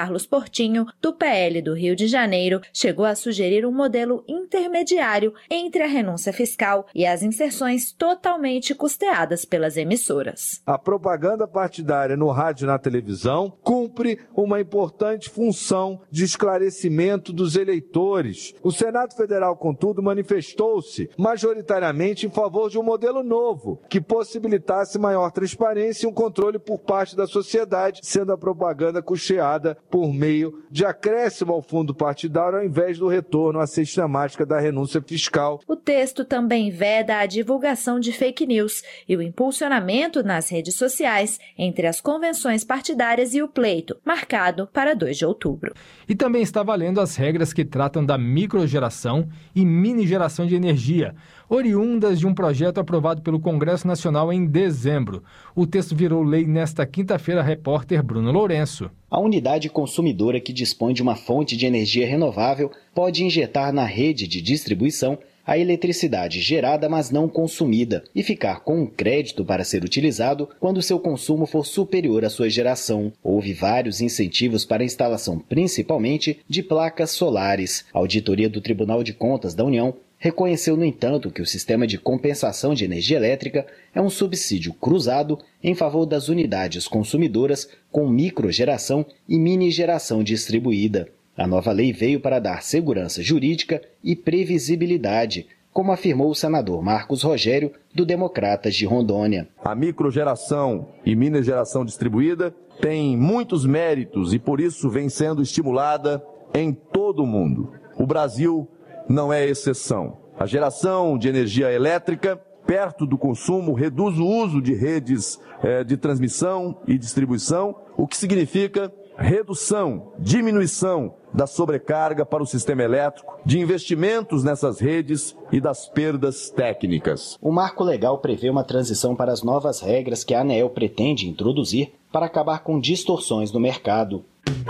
S27: Portinho, do P L do Rio de Janeiro, chegou a sugerir um modelo intermediário entre a renúncia fiscal e as inserções totalmente custeadas pelas emissoras.
S5: A propaganda partidária no rádio e na televisão cumpre uma importante função de esclarecimento dos eleitores. O Senado Federal, contudo, manifestou-se majoritariamente em favor de um modelo novo, que possibilitasse maior transparência e um controle por parte da sociedade, sendo a propaganda custeada por meio de acréscimo ao fundo partidário ao invés do retorno à sistemática da renúncia fiscal.
S27: O texto também veda a divulgação de fake news e o impulsionamento nas redes sociais entre as convenções partidárias e o pleito, marcado para dois de outubro.
S4: E também está valendo as regras que tratam da microgeração e minigeração de energia, oriundas de um projeto aprovado pelo Congresso Nacional em dezembro. O texto virou lei nesta quinta-feira, repórter Bruno Lourenço.
S11: A unidade consumidora que dispõe de uma fonte de energia renovável pode injetar na rede de distribuição a eletricidade gerada, mas não consumida, e ficar com um crédito para ser utilizado quando seu consumo for superior à sua geração. Houve vários incentivos para a instalação, principalmente de placas solares. A auditoria do Tribunal de Contas da União reconheceu, no entanto, que o sistema de compensação de energia elétrica é um subsídio cruzado em favor das unidades consumidoras com microgeração e minigeração distribuída. A nova lei veio para dar segurança jurídica e previsibilidade, como afirmou o senador Marcos Rogério, do Democratas de Rondônia.
S5: A microgeração e minigeração distribuída tem muitos méritos e, por isso, vem sendo estimulada em todo o mundo. O Brasil não é exceção. A geração de energia elétrica, perto do consumo, reduz o uso de redes eh, de transmissão e distribuição, o que significa redução, diminuição da sobrecarga para o sistema elétrico, de investimentos nessas redes e das perdas técnicas.
S11: O marco legal prevê uma transição para as novas regras que a ANEEL pretende introduzir para acabar com distorções no mercado.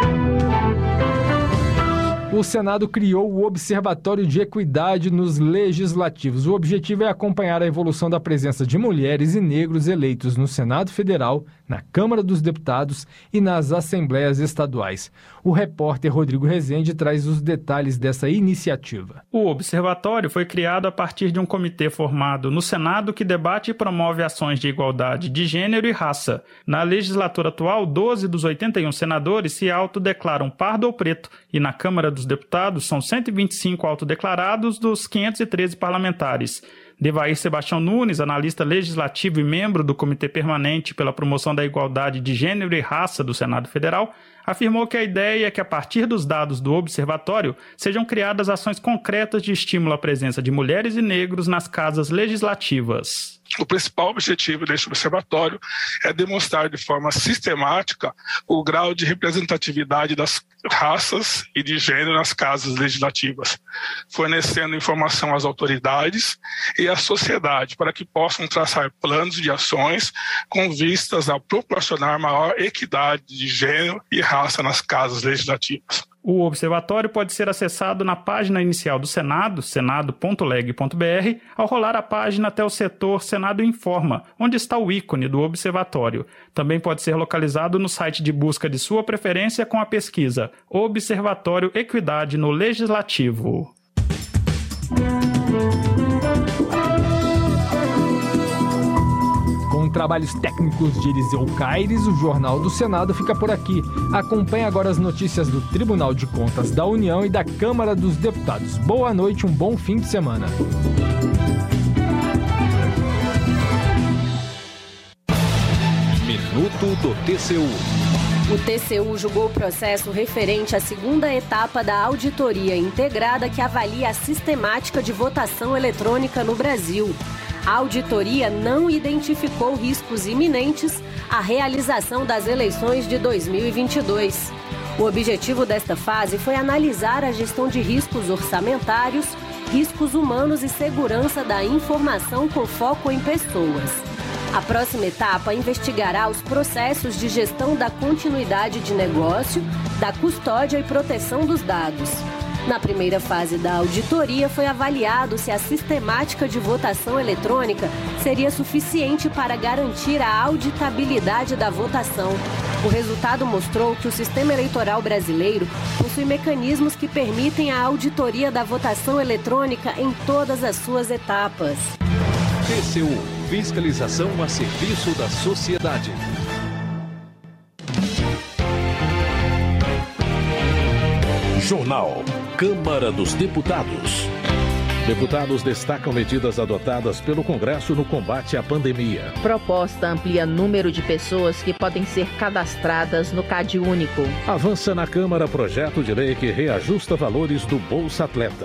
S4: O Senado criou o Observatório de Equidade nos Legislativos. O objetivo é acompanhar a evolução da presença de mulheres e negros eleitos no Senado Federal, na Câmara dos Deputados e nas Assembleias Estaduais. O repórter Rodrigo Rezende traz os detalhes dessa iniciativa.
S12: O observatório foi criado a partir de um comitê formado no Senado que debate e promove ações de igualdade de gênero e raça. Na legislatura atual, doze dos oitenta e um senadores se autodeclaram pardo ou preto e na Câmara dos Deputados são cento e vinte e cinco autodeclarados dos quinhentos e treze parlamentares. Devair Sebastião Nunes, analista legislativo e membro do Comitê Permanente pela Promoção da Igualdade de Gênero e Raça do Senado Federal, afirmou que a ideia é que, a partir dos dados do observatório, sejam criadas ações concretas de estímulo à presença de mulheres e negros nas casas legislativas.
S13: O principal objetivo deste observatório é demonstrar de forma sistemática o grau de representatividade das raças e de gênero nas casas legislativas, fornecendo informação às autoridades e à sociedade para que possam traçar planos de ações com vistas a proporcionar maior equidade de gênero e raça nas casas legislativas.
S12: O observatório pode ser acessado na página inicial do Senado, senado ponto leg ponto br, ao rolar a página até o setor Senado Informa, onde está o ícone do observatório. Também pode ser localizado no site de busca de sua preferência com a pesquisa Observatório Equidade no Legislativo.
S4: Com trabalhos técnicos de Eliseu Caires, o Jornal do Senado fica por aqui. Acompanhe agora as notícias do Tribunal de Contas da União e da Câmara dos Deputados. Boa noite, um bom fim de semana.
S20: Minuto do T C U.
S15: O T C U julgou o processo referente à segunda etapa da auditoria integrada que avalia a sistemática de votação eletrônica no Brasil. A auditoria não identificou riscos iminentes à realização das eleições de dois mil e vinte e dois. O objetivo desta fase foi analisar a gestão de riscos orçamentários, riscos humanos e segurança da informação com foco em pessoas. A próxima etapa investigará os processos de gestão da continuidade de negócio, da custódia e proteção dos dados. Na primeira fase da auditoria, foi avaliado se a sistemática de votação eletrônica seria suficiente para garantir a auditabilidade da votação. O resultado mostrou que o sistema eleitoral brasileiro possui mecanismos que permitem a auditoria da votação eletrônica em todas as suas etapas.
S3: T C U, fiscalização a serviço da sociedade. Jornal Câmara dos Deputados. Deputados destacam medidas adotadas pelo Congresso no combate à pandemia.
S10: Proposta amplia número de pessoas que podem ser cadastradas no CAD único.
S3: Avança na Câmara projeto de lei que reajusta valores do Bolsa Atleta.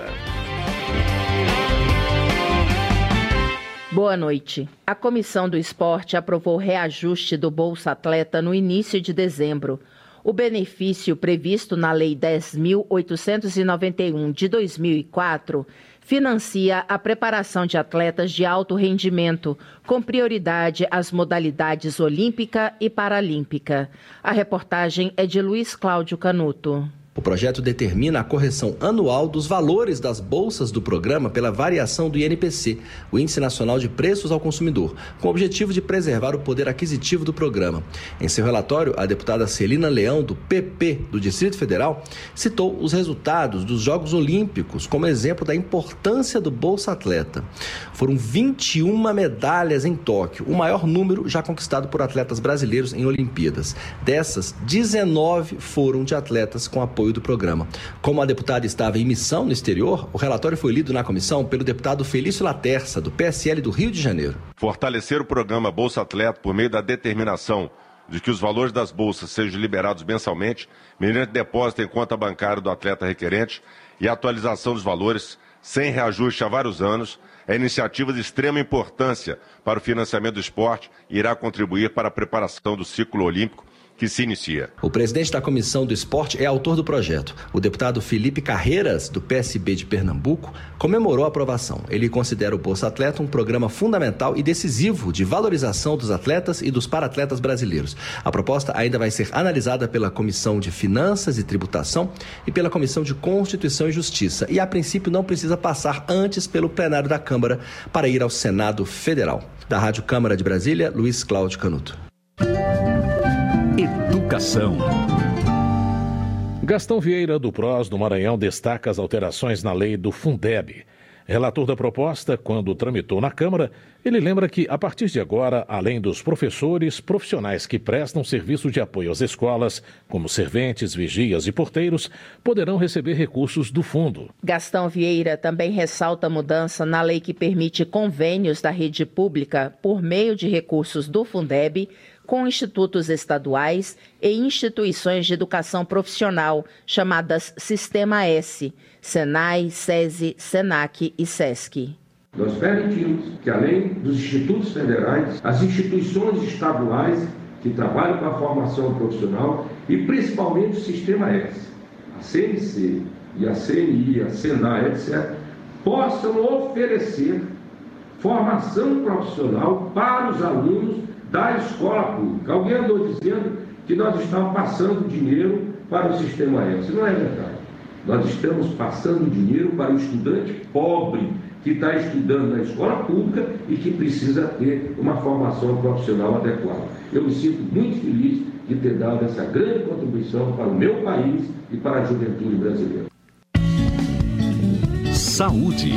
S10: Boa noite. A Comissão do Esporte aprovou o reajuste do Bolsa Atleta no início de dezembro. O benefício previsto na Lei dez mil oitocentos e noventa e um de dois mil e quatro financia a preparação de atletas de alto rendimento, com prioridade às modalidades olímpica e paralímpica. A reportagem é de Luiz Cláudio Canuto.
S14: O projeto determina a correção anual dos valores das bolsas do programa pela variação do I N P C, o Índice Nacional de Preços ao Consumidor, com o objetivo de preservar o poder aquisitivo do programa. Em seu relatório, a deputada Celina Leão, do P P do Distrito Federal, citou os resultados dos Jogos Olímpicos como exemplo da importância do Bolsa Atleta. Foram vinte e uma medalhas em Tóquio, o maior número já conquistado por atletas brasileiros em Olimpíadas. Dessas, dezenove foram de atletas com apoio do programa. Como a deputada estava em missão no exterior, o relatório foi lido na comissão pelo deputado Felício Laterça, do P S L do Rio de Janeiro.
S16: Fortalecer o programa Bolsa Atleta por meio da determinação de que os valores das bolsas sejam liberados mensalmente, mediante depósito em conta bancária do atleta requerente e atualização dos valores, sem reajuste há vários anos, é iniciativa de extrema importância para o financiamento do esporte e irá contribuir para a preparação do ciclo olímpico que se inicia.
S14: O presidente da Comissão do Esporte é autor do projeto. O deputado Felipe Carreiras, do P S B de Pernambuco, comemorou a aprovação. Ele considera o Bolsa Atleta um programa fundamental e decisivo de valorização dos atletas e dos paratletas brasileiros. A proposta ainda vai ser analisada pela Comissão de Finanças e Tributação e pela Comissão de Constituição e Justiça e, a princípio, não precisa passar antes pelo plenário da Câmara para ir ao Senado Federal. Da Rádio Câmara de Brasília, Luiz Cláudio Canuto.
S3: Educação. Gastão Vieira, do P R O S do Maranhão, destaca as alterações na lei do Fundeb. Relator da proposta, quando tramitou na Câmara, ele lembra que, a partir de agora, além dos professores, profissionais que prestam serviço de apoio às escolas, como serventes, vigias e porteiros, poderão receber recursos do fundo.
S10: Gastão Vieira também ressalta a mudança na lei que permite convênios da rede pública por meio de recursos do Fundeb com institutos estaduais e instituições de educação profissional, chamadas Sistema S, Senai, SESI, SENAC e SESC.
S17: Nós permitimos que, além dos institutos federais, as instituições estaduais que trabalham com a formação profissional e principalmente o Sistema S, a C N C e a C N I, a SENAI, etcétera, possam oferecer formação profissional para os alunos da escola pública. Alguém andou dizendo que nós estamos passando dinheiro para o Sistema S. Não é verdade. Nós estamos passando dinheiro para o estudante pobre que está estudando na escola pública e que precisa ter uma formação profissional adequada. Eu me sinto muito feliz de ter dado essa grande contribuição para o meu país e para a juventude brasileira.
S3: Saúde.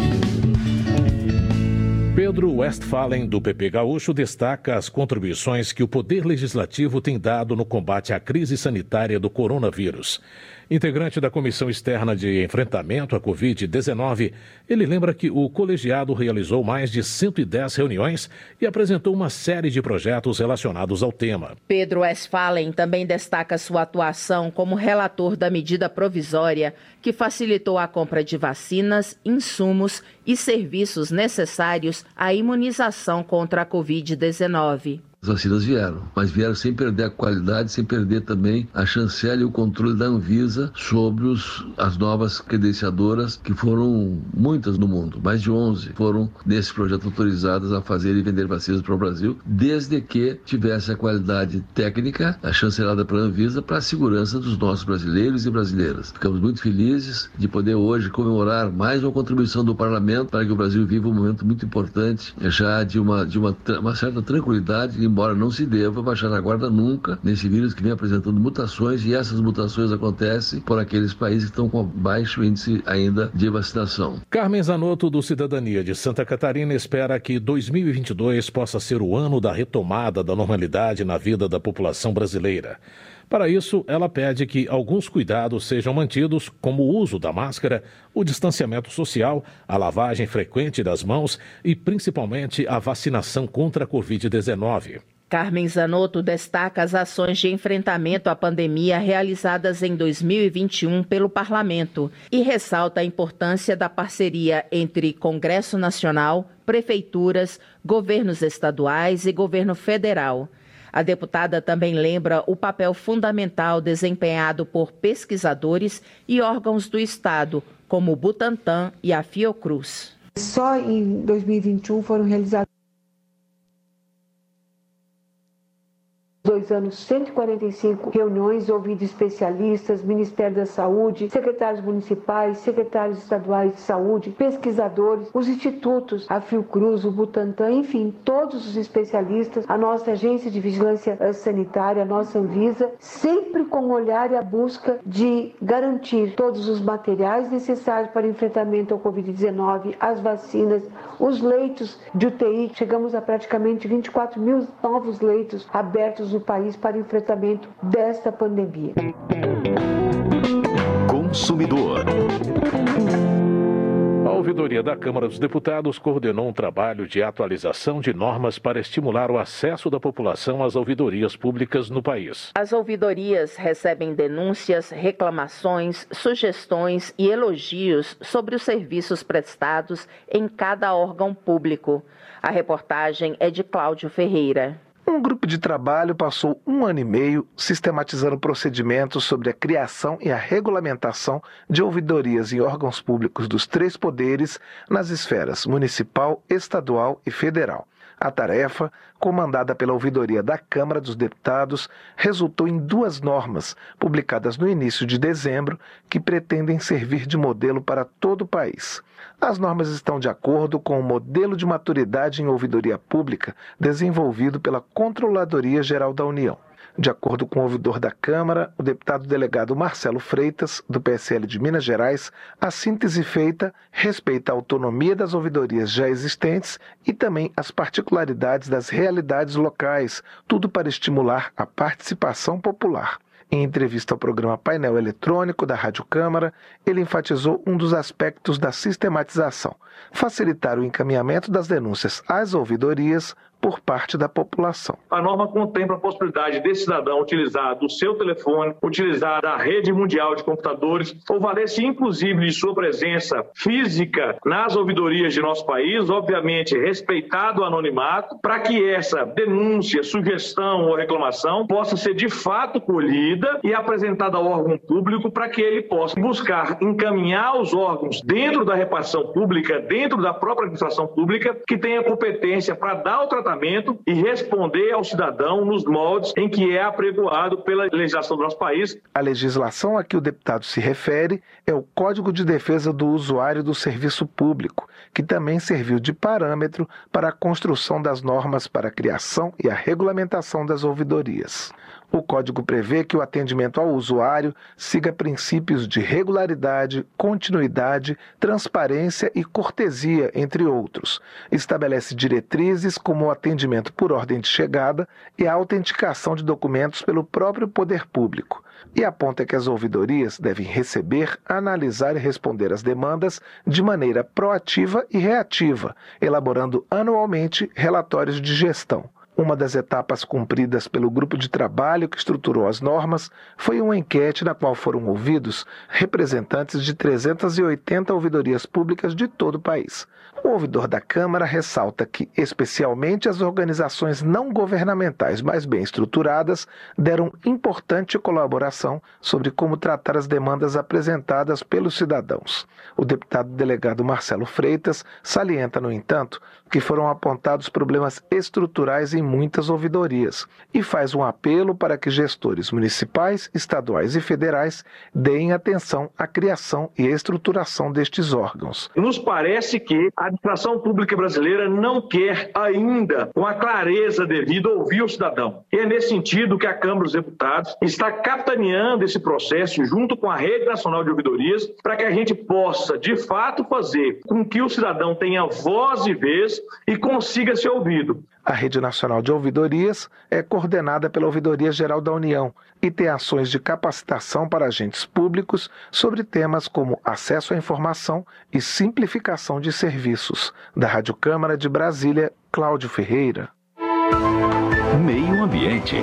S3: Pedro Westphalen, do P P Gaúcho, destaca as contribuições que o Poder Legislativo tem dado no combate à crise sanitária do coronavírus. Integrante da Comissão Externa de Enfrentamento à covid dezenove, ele lembra que o colegiado realizou mais de cento e dez reuniões e apresentou uma série de projetos relacionados ao tema.
S10: Pedro Westphalen também destaca sua atuação como relator da medida provisória que facilitou a compra de vacinas, insumos e serviços necessários à imunização contra a covid dezenove.
S2: As vacinas vieram, mas vieram sem perder a qualidade, sem perder também a chancela e o controle da Anvisa sobre os, as novas credenciadoras, que foram muitas no mundo, mais de onze foram nesse projeto autorizadas a fazer e vender vacinas para o Brasil, desde que tivesse a qualidade técnica, a chancelada pela Anvisa, para a segurança dos nossos brasileiros e brasileiras. Ficamos muito felizes de poder hoje comemorar mais uma contribuição do Parlamento para que o Brasil viva um momento muito importante, já de uma, de uma, uma certa tranquilidade, embora não se deva baixar a guarda nunca nesse vírus que vem apresentando mutações, e essas mutações acontecem por aqueles países que estão com baixo índice ainda de vacinação.
S3: Carmen Zanotto, do Cidadania de Santa Catarina, espera que dois mil e vinte e dois possa ser o ano da retomada da normalidade na vida da população brasileira. Para isso, ela pede que alguns cuidados sejam mantidos, como o uso da máscara, o distanciamento social, a lavagem frequente das mãos e, principalmente, a vacinação contra a covid dezenove.
S10: Carmen Zanotto destaca as ações de enfrentamento à pandemia realizadas em dois mil e vinte e um pelo Parlamento e ressalta a importância da parceria entre Congresso Nacional, prefeituras, governos estaduais e governo federal. A deputada também lembra o papel fundamental desempenhado por pesquisadores e órgãos do Estado, como o Butantan e a Fiocruz.
S18: Só em dois mil e vinte e um foram realizados dois anos, cento e quarenta e cinco reuniões, ouvindo especialistas, Ministério da Saúde, secretários municipais, secretários estaduais de saúde, pesquisadores, os institutos, a Fiocruz, o Butantan, enfim, todos os especialistas, a nossa Agência de Vigilância Sanitária, a nossa Anvisa, sempre com o olhar e a busca de garantir todos os materiais necessários para o enfrentamento ao covid dezenove, as vacinas, os leitos de U T I. Chegamos a praticamente vinte e quatro mil novos leitos abertos no país para enfrentamento desta pandemia.
S20: Consumidor.
S3: A ouvidoria da Câmara dos Deputados coordenou um trabalho de atualização de normas para estimular o acesso da população às ouvidorias públicas no país.
S10: As ouvidorias recebem denúncias, reclamações, sugestões e elogios sobre os serviços prestados em cada órgão público. A reportagem é de Cláudio Ferreira.
S19: Um grupo de trabalho passou um ano e meio sistematizando procedimentos sobre a criação e a regulamentação de ouvidorias em órgãos públicos dos três poderes nas esferas municipal, estadual e federal. A tarefa, comandada pela ouvidoria da Câmara dos Deputados, resultou em duas normas, publicadas no início de dezembro, que pretendem servir de modelo para todo o país. As normas estão de acordo com o modelo de maturidade em ouvidoria pública desenvolvido pela Controladoria Geral da União. De acordo com o ouvidor da Câmara, o deputado delegado Marcelo Freitas, do P S L de Minas Gerais, a síntese feita respeita a autonomia das ouvidorias já existentes e também as particularidades das realidades locais, tudo para estimular a participação popular. Em entrevista ao programa Painel Eletrônico da Rádio Câmara, ele enfatizou um dos aspectos da sistematização: facilitar o encaminhamento das denúncias às ouvidorias por parte da população.
S22: A norma contempla a possibilidade desse cidadão utilizar do seu telefone, utilizar a rede mundial de computadores, ou valer-se inclusive de sua presença física nas ouvidorias de nosso país, obviamente respeitado o anonimato, para que essa denúncia, sugestão ou reclamação possa ser de fato colhida e apresentada ao órgão público para que ele possa buscar encaminhar os órgãos dentro da repartição pública, dentro da própria administração pública, que tenha competência para dar o tratamento e responder ao cidadão nos moldes em que é apregoado pela legislação do nosso país.
S19: A legislação a que o deputado se refere é o Código de Defesa do Usuário do Serviço Público, que também serviu de parâmetro para a construção das normas para a criação e a regulamentação das ouvidorias. O Código prevê que o atendimento ao usuário siga princípios de regularidade, continuidade, transparência e cortesia, entre outros. Estabelece diretrizes como o atendimento por ordem de chegada e a autenticação de documentos pelo próprio poder público. E aponta que as ouvidorias devem receber, analisar e responder às demandas de maneira proativa e reativa, elaborando anualmente relatórios de gestão. Uma das etapas cumpridas pelo grupo de trabalho que estruturou as normas foi uma enquete na qual foram ouvidos representantes de trezentas e oitenta ouvidorias públicas de todo o país. O ouvidor da Câmara ressalta que, especialmente as organizações não governamentais mais bem estruturadas, deram importante colaboração sobre como tratar as demandas apresentadas pelos cidadãos. O deputado delegado Marcelo Freitas salienta, no entanto, que foram apontados problemas estruturais em muitas ouvidorias e faz um apelo para que gestores municipais, estaduais e federais deem atenção à criação e estruturação destes órgãos.
S22: Nos parece que a administração pública brasileira não quer ainda, com a clareza devida, ouvir o cidadão. E é nesse sentido que a Câmara dos Deputados está capitaneando esse processo junto com a Rede Nacional de Ouvidorias para que a gente possa, de fato, fazer com que o cidadão tenha voz e vez e consiga ser ouvido.
S19: A Rede Nacional de Ouvidorias é coordenada pela Ouvidoria Geral da União e tem ações de capacitação para agentes públicos sobre temas como acesso à informação e simplificação de serviços. Da Rádio Câmara de Brasília, Cláudio Ferreira.
S1: Meio Ambiente.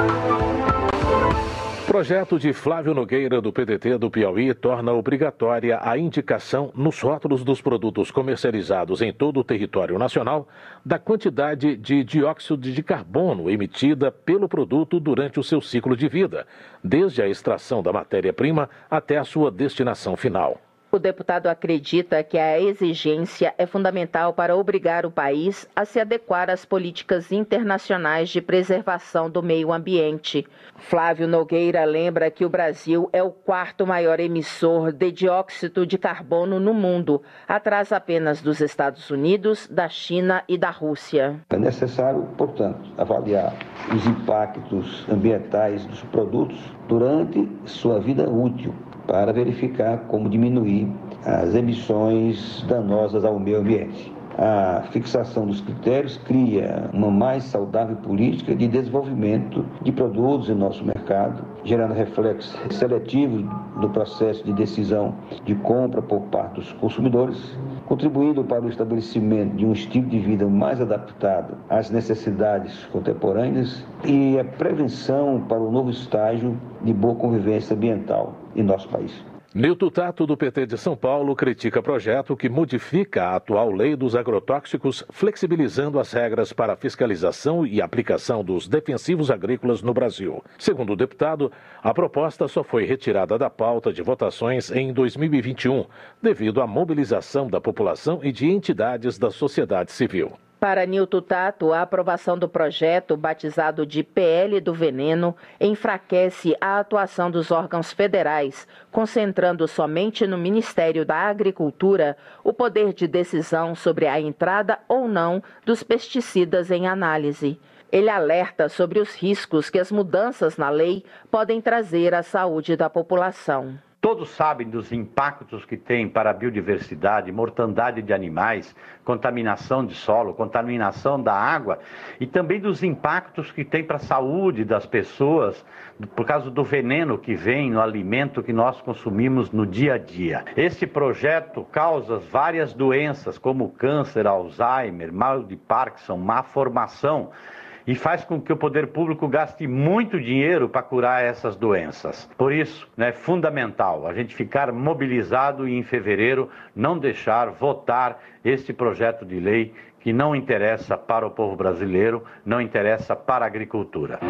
S3: Projeto de Flávio Nogueira, do P D T do Piauí, torna obrigatória a indicação nos rótulos dos produtos comercializados em todo o território nacional da quantidade de dióxido de carbono emitida pelo produto durante o seu ciclo de vida, desde a extração da matéria-prima até a sua destinação final.
S10: O deputado acredita que a exigência é fundamental para obrigar o país a se adequar às políticas internacionais de preservação do meio ambiente. Flávio Nogueira lembra que o Brasil é o quarto maior emissor de dióxido de carbono no mundo, atrás apenas dos Estados Unidos, da China e da Rússia.
S6: É necessário, portanto, avaliar os impactos ambientais dos produtos durante sua vida útil, para verificar como diminuir as emissões danosas ao meio ambiente. A fixação dos critérios cria uma mais saudável política de desenvolvimento de produtos em nosso mercado, gerando reflexos seletivos no processo de decisão de compra por parte dos consumidores, contribuindo para o estabelecimento de um estilo de vida mais adaptado às necessidades contemporâneas e a prevenção para o novo estágio de boa convivência ambiental em nosso país.
S3: Nilton Tato, do P T de São Paulo, critica projeto que modifica a atual lei dos agrotóxicos, flexibilizando as regras para a fiscalização e aplicação dos defensivos agrícolas no Brasil. Segundo o deputado, a proposta só foi retirada da pauta de votações em dois mil e vinte e um, devido à mobilização da população e de entidades da sociedade civil.
S10: Para Nilton Tato, a aprovação do projeto, batizado de P L do Veneno, enfraquece a atuação dos órgãos federais, concentrando somente no Ministério da Agricultura o poder de decisão sobre a entrada ou não dos pesticidas em análise. Ele alerta sobre os riscos que as mudanças na lei podem trazer à saúde da população.
S7: Todos sabem dos impactos que tem para a biodiversidade, mortandade de animais, contaminação de solo, contaminação da água e também dos impactos que tem para a saúde das pessoas por causa do veneno que vem no alimento que nós consumimos no dia a dia. Esse projeto causa várias doenças como câncer, Alzheimer, mal de Parkinson, má formação, e faz com que o poder público gaste muito dinheiro para curar essas doenças. Por isso, é fundamental a gente ficar mobilizado e em fevereiro não deixar votar este projeto de lei que não interessa para o povo brasileiro, não interessa para a agricultura.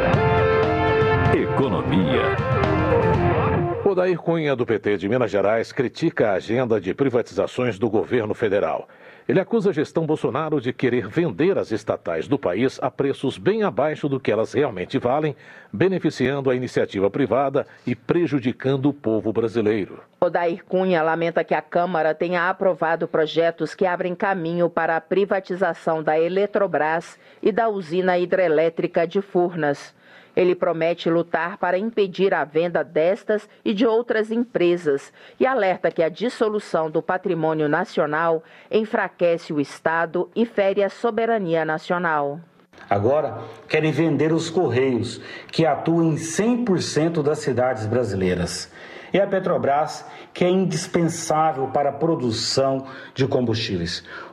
S1: Economia.
S3: Odair Cunha, do P T de Minas Gerais, critica a agenda de privatizações do governo federal. Ele acusa a gestão Bolsonaro de querer vender as estatais do país a preços bem abaixo do que elas realmente valem, beneficiando a iniciativa privada e prejudicando o povo brasileiro.
S10: Odair Cunha lamenta que a Câmara tenha aprovado projetos que abrem caminho para a privatização da Eletrobras e da usina hidrelétrica de Furnas. Ele promete lutar para impedir a venda destas e de outras empresas e alerta que a dissolução do patrimônio nacional enfraquece o Estado e fere a soberania nacional.
S21: Agora, querem vender os Correios, que atuam em cem por cento das cidades brasileiras. E a Petrobras, que é indispensável para a produção de combustíveis.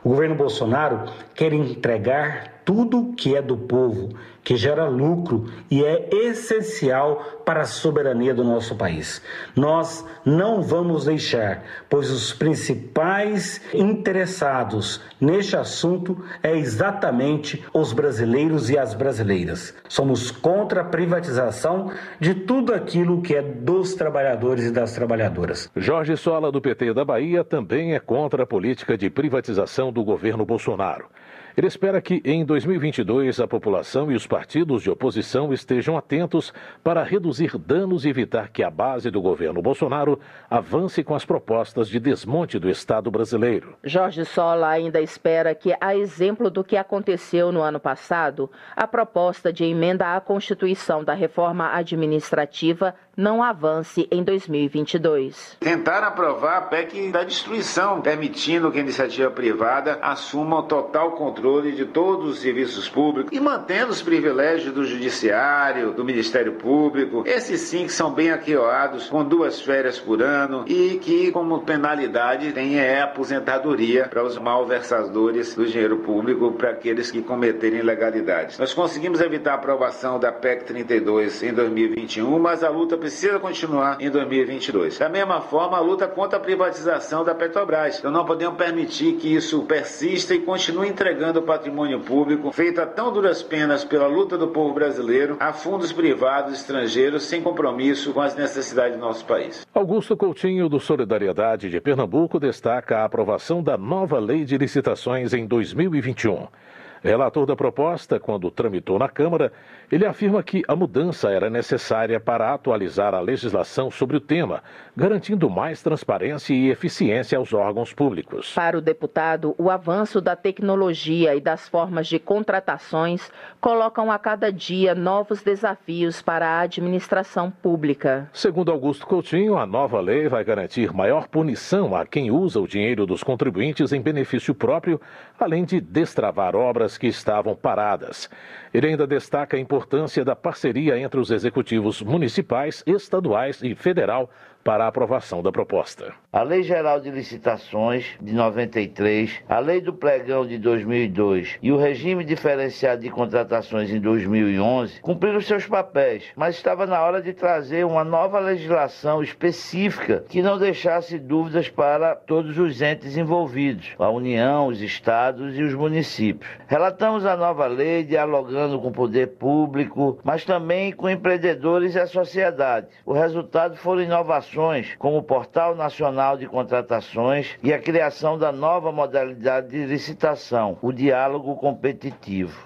S21: O governo Bolsonaro quer entregar tudo que é do povo, que gera lucro e é essencial para a soberania do nosso país. Nós não vamos deixar, pois os principais interessados neste assunto é exatamente os brasileiros e as brasileiras. Somos contra a privatização de tudo aquilo que é dos trabalhadores e das trabalhadoras.
S3: Jorge Sola, do P T da Bahia, também é contra a política de privatização do governo Bolsonaro. Ele espera que, em dois mil e vinte e dois, a população e os partidos de oposição estejam atentos para reduzir danos e evitar que a base do governo Bolsonaro avance com as propostas de desmonte do Estado brasileiro.
S10: Jorge Sola ainda espera que, a exemplo do que aconteceu no ano passado, a proposta de emenda à Constituição da reforma administrativa não avance em dois mil e vinte e dois.
S8: Tentaram aprovar a P E C da destruição, permitindo que a iniciativa privada assuma o total controle de todos os serviços públicos e mantendo os privilégios do judiciário, do Ministério Público, esses sim que são bem aquioados, com duas férias por ano e que, como penalidade, tem é a aposentadoria para os malversadores do dinheiro público, para aqueles que cometerem ilegalidades. Nós conseguimos evitar a aprovação da P E C trinta e dois em dois mil e vinte e um, mas a luta precisa continuar em dois mil e vinte e dois. Da mesma forma, a luta contra a privatização da Petrobras. Então não podemos permitir que isso persista e continue entregando o patrimônio público, feito a tão duras penas pela luta do povo brasileiro, a fundos privados estrangeiros sem compromisso com as necessidades do nosso país.
S3: Augusto Coutinho, do Solidariedade de Pernambuco, destaca a aprovação da nova Lei de Licitações em dois mil e vinte e um. Relator da proposta, quando tramitou na Câmara, ele afirma que a mudança era necessária para atualizar a legislação sobre o tema, garantindo mais transparência e eficiência aos órgãos públicos.
S10: Para o deputado, o avanço da tecnologia e das formas de contratações colocam a cada dia novos desafios para a administração pública.
S3: Segundo Augusto Coutinho, a nova lei vai garantir maior punição a quem usa o dinheiro dos contribuintes em benefício próprio, além de destravar obras que estavam paradas. Ele ainda destaca a importância da parceria entre os executivos municipais, estaduais e federal para a aprovação da proposta.
S9: A Lei Geral de Licitações de noventa e três, a Lei do Pregão de dois mil e dois e o Regime Diferenciado de Contratações em dois mil e onze cumpriram seus papéis, mas estava na hora de trazer uma nova legislação específica que não deixasse dúvidas para todos os entes envolvidos, a União, os estados e os municípios. Relatamos a nova lei dialogando com o poder público, mas também com empreendedores e a sociedade. O resultado foram inovações como o Portal Nacional de Contratações e a criação da nova modalidade de licitação, o diálogo competitivo.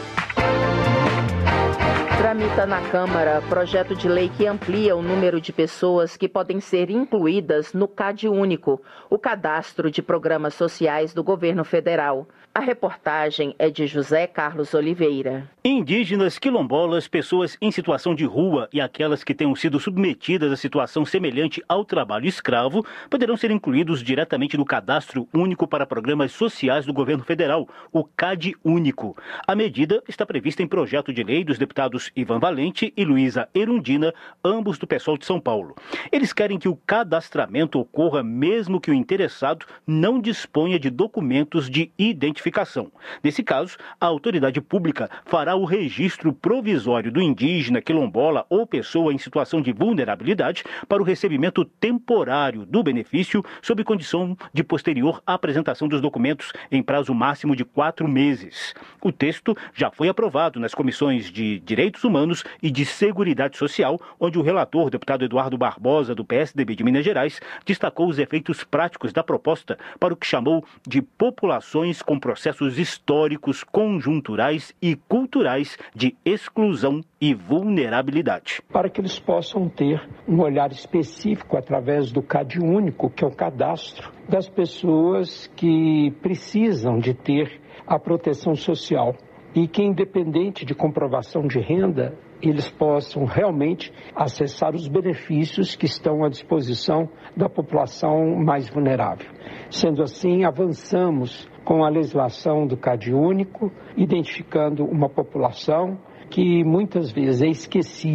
S10: Tramita na Câmara projeto de lei que amplia o número de pessoas que podem ser incluídas no CadÚnico, o Cadastro de Programas Sociais do Governo Federal. A reportagem é de José Carlos Oliveira.
S23: Indígenas, quilombolas, pessoas em situação de rua e aquelas que tenham sido submetidas a situação semelhante ao trabalho escravo poderão ser incluídos diretamente no Cadastro Único para Programas Sociais do Governo Federal, o CadÚnico. A medida está prevista em projeto de lei dos deputados Ivan Valente e Luísa Erundina, ambos do PSOL de São Paulo. Eles querem que o cadastramento ocorra mesmo que o interessado não disponha de documentos de identificação. Nesse caso, a autoridade pública fará o registro provisório do indígena, quilombola ou pessoa em situação de vulnerabilidade para o recebimento temporário do benefício, sob condição de posterior apresentação dos documentos em prazo máximo de quatro meses. O texto já foi aprovado nas comissões de Direitos Humanos e de Seguridade Social, onde o relator, deputado Eduardo Barbosa, do P S D B de Minas Gerais, destacou os efeitos práticos da proposta para o que chamou de populações com processos históricos, conjunturais e culturais de exclusão e vulnerabilidade.
S24: Para que eles possam ter um olhar específico através do CadÚnico, que é o cadastro das pessoas que precisam de ter a proteção social e que, independente de comprovação de renda, eles possam realmente acessar os benefícios que estão à disposição da população mais vulnerável. Sendo assim, avançamos com a legislação do CadÚnico, identificando uma população que muitas vezes é esquecida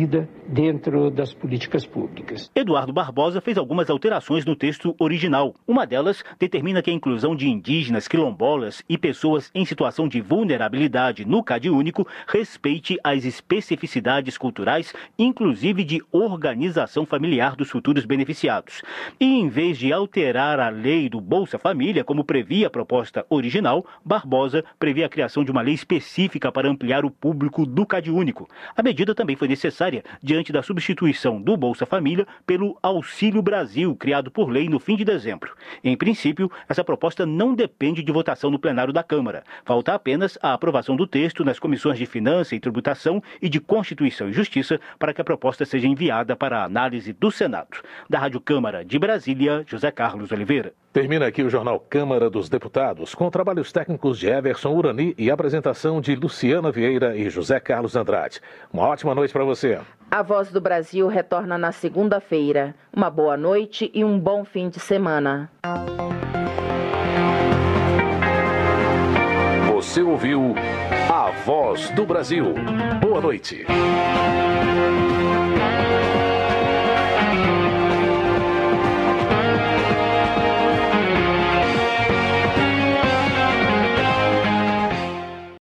S24: dentro das políticas públicas.
S23: Eduardo Barbosa fez algumas alterações no texto original. Uma delas determina que a inclusão de indígenas, quilombolas e pessoas em situação de vulnerabilidade no CadÚnico respeite as especificidades culturais, inclusive de organização familiar dos futuros beneficiados. E em vez de alterar a lei do Bolsa Família, como previa a proposta original, Barbosa prevê a criação de uma lei específica para ampliar o público do CadÚnico. A medida também foi necessária diante da substituição do Bolsa Família pelo Auxílio Brasil, criado por lei no fim de dezembro. Em princípio, essa proposta não depende de votação no plenário da Câmara. Falta apenas a aprovação do texto nas comissões de Finanças e Tributação e de Constituição e Justiça para que a proposta seja enviada para a análise do Senado. Da Rádio Câmara de Brasília, José Carlos Oliveira.
S3: Termina aqui o Jornal Câmara dos Deputados, com trabalhos técnicos de Everson Urani e apresentação de Luciana Vieira e José Carlos Andrade. Uma ótima noite para você.
S10: A Voz do Brasil retorna na segunda-feira. Uma boa noite e um bom fim de semana.
S3: Você ouviu A Voz do Brasil. Boa noite.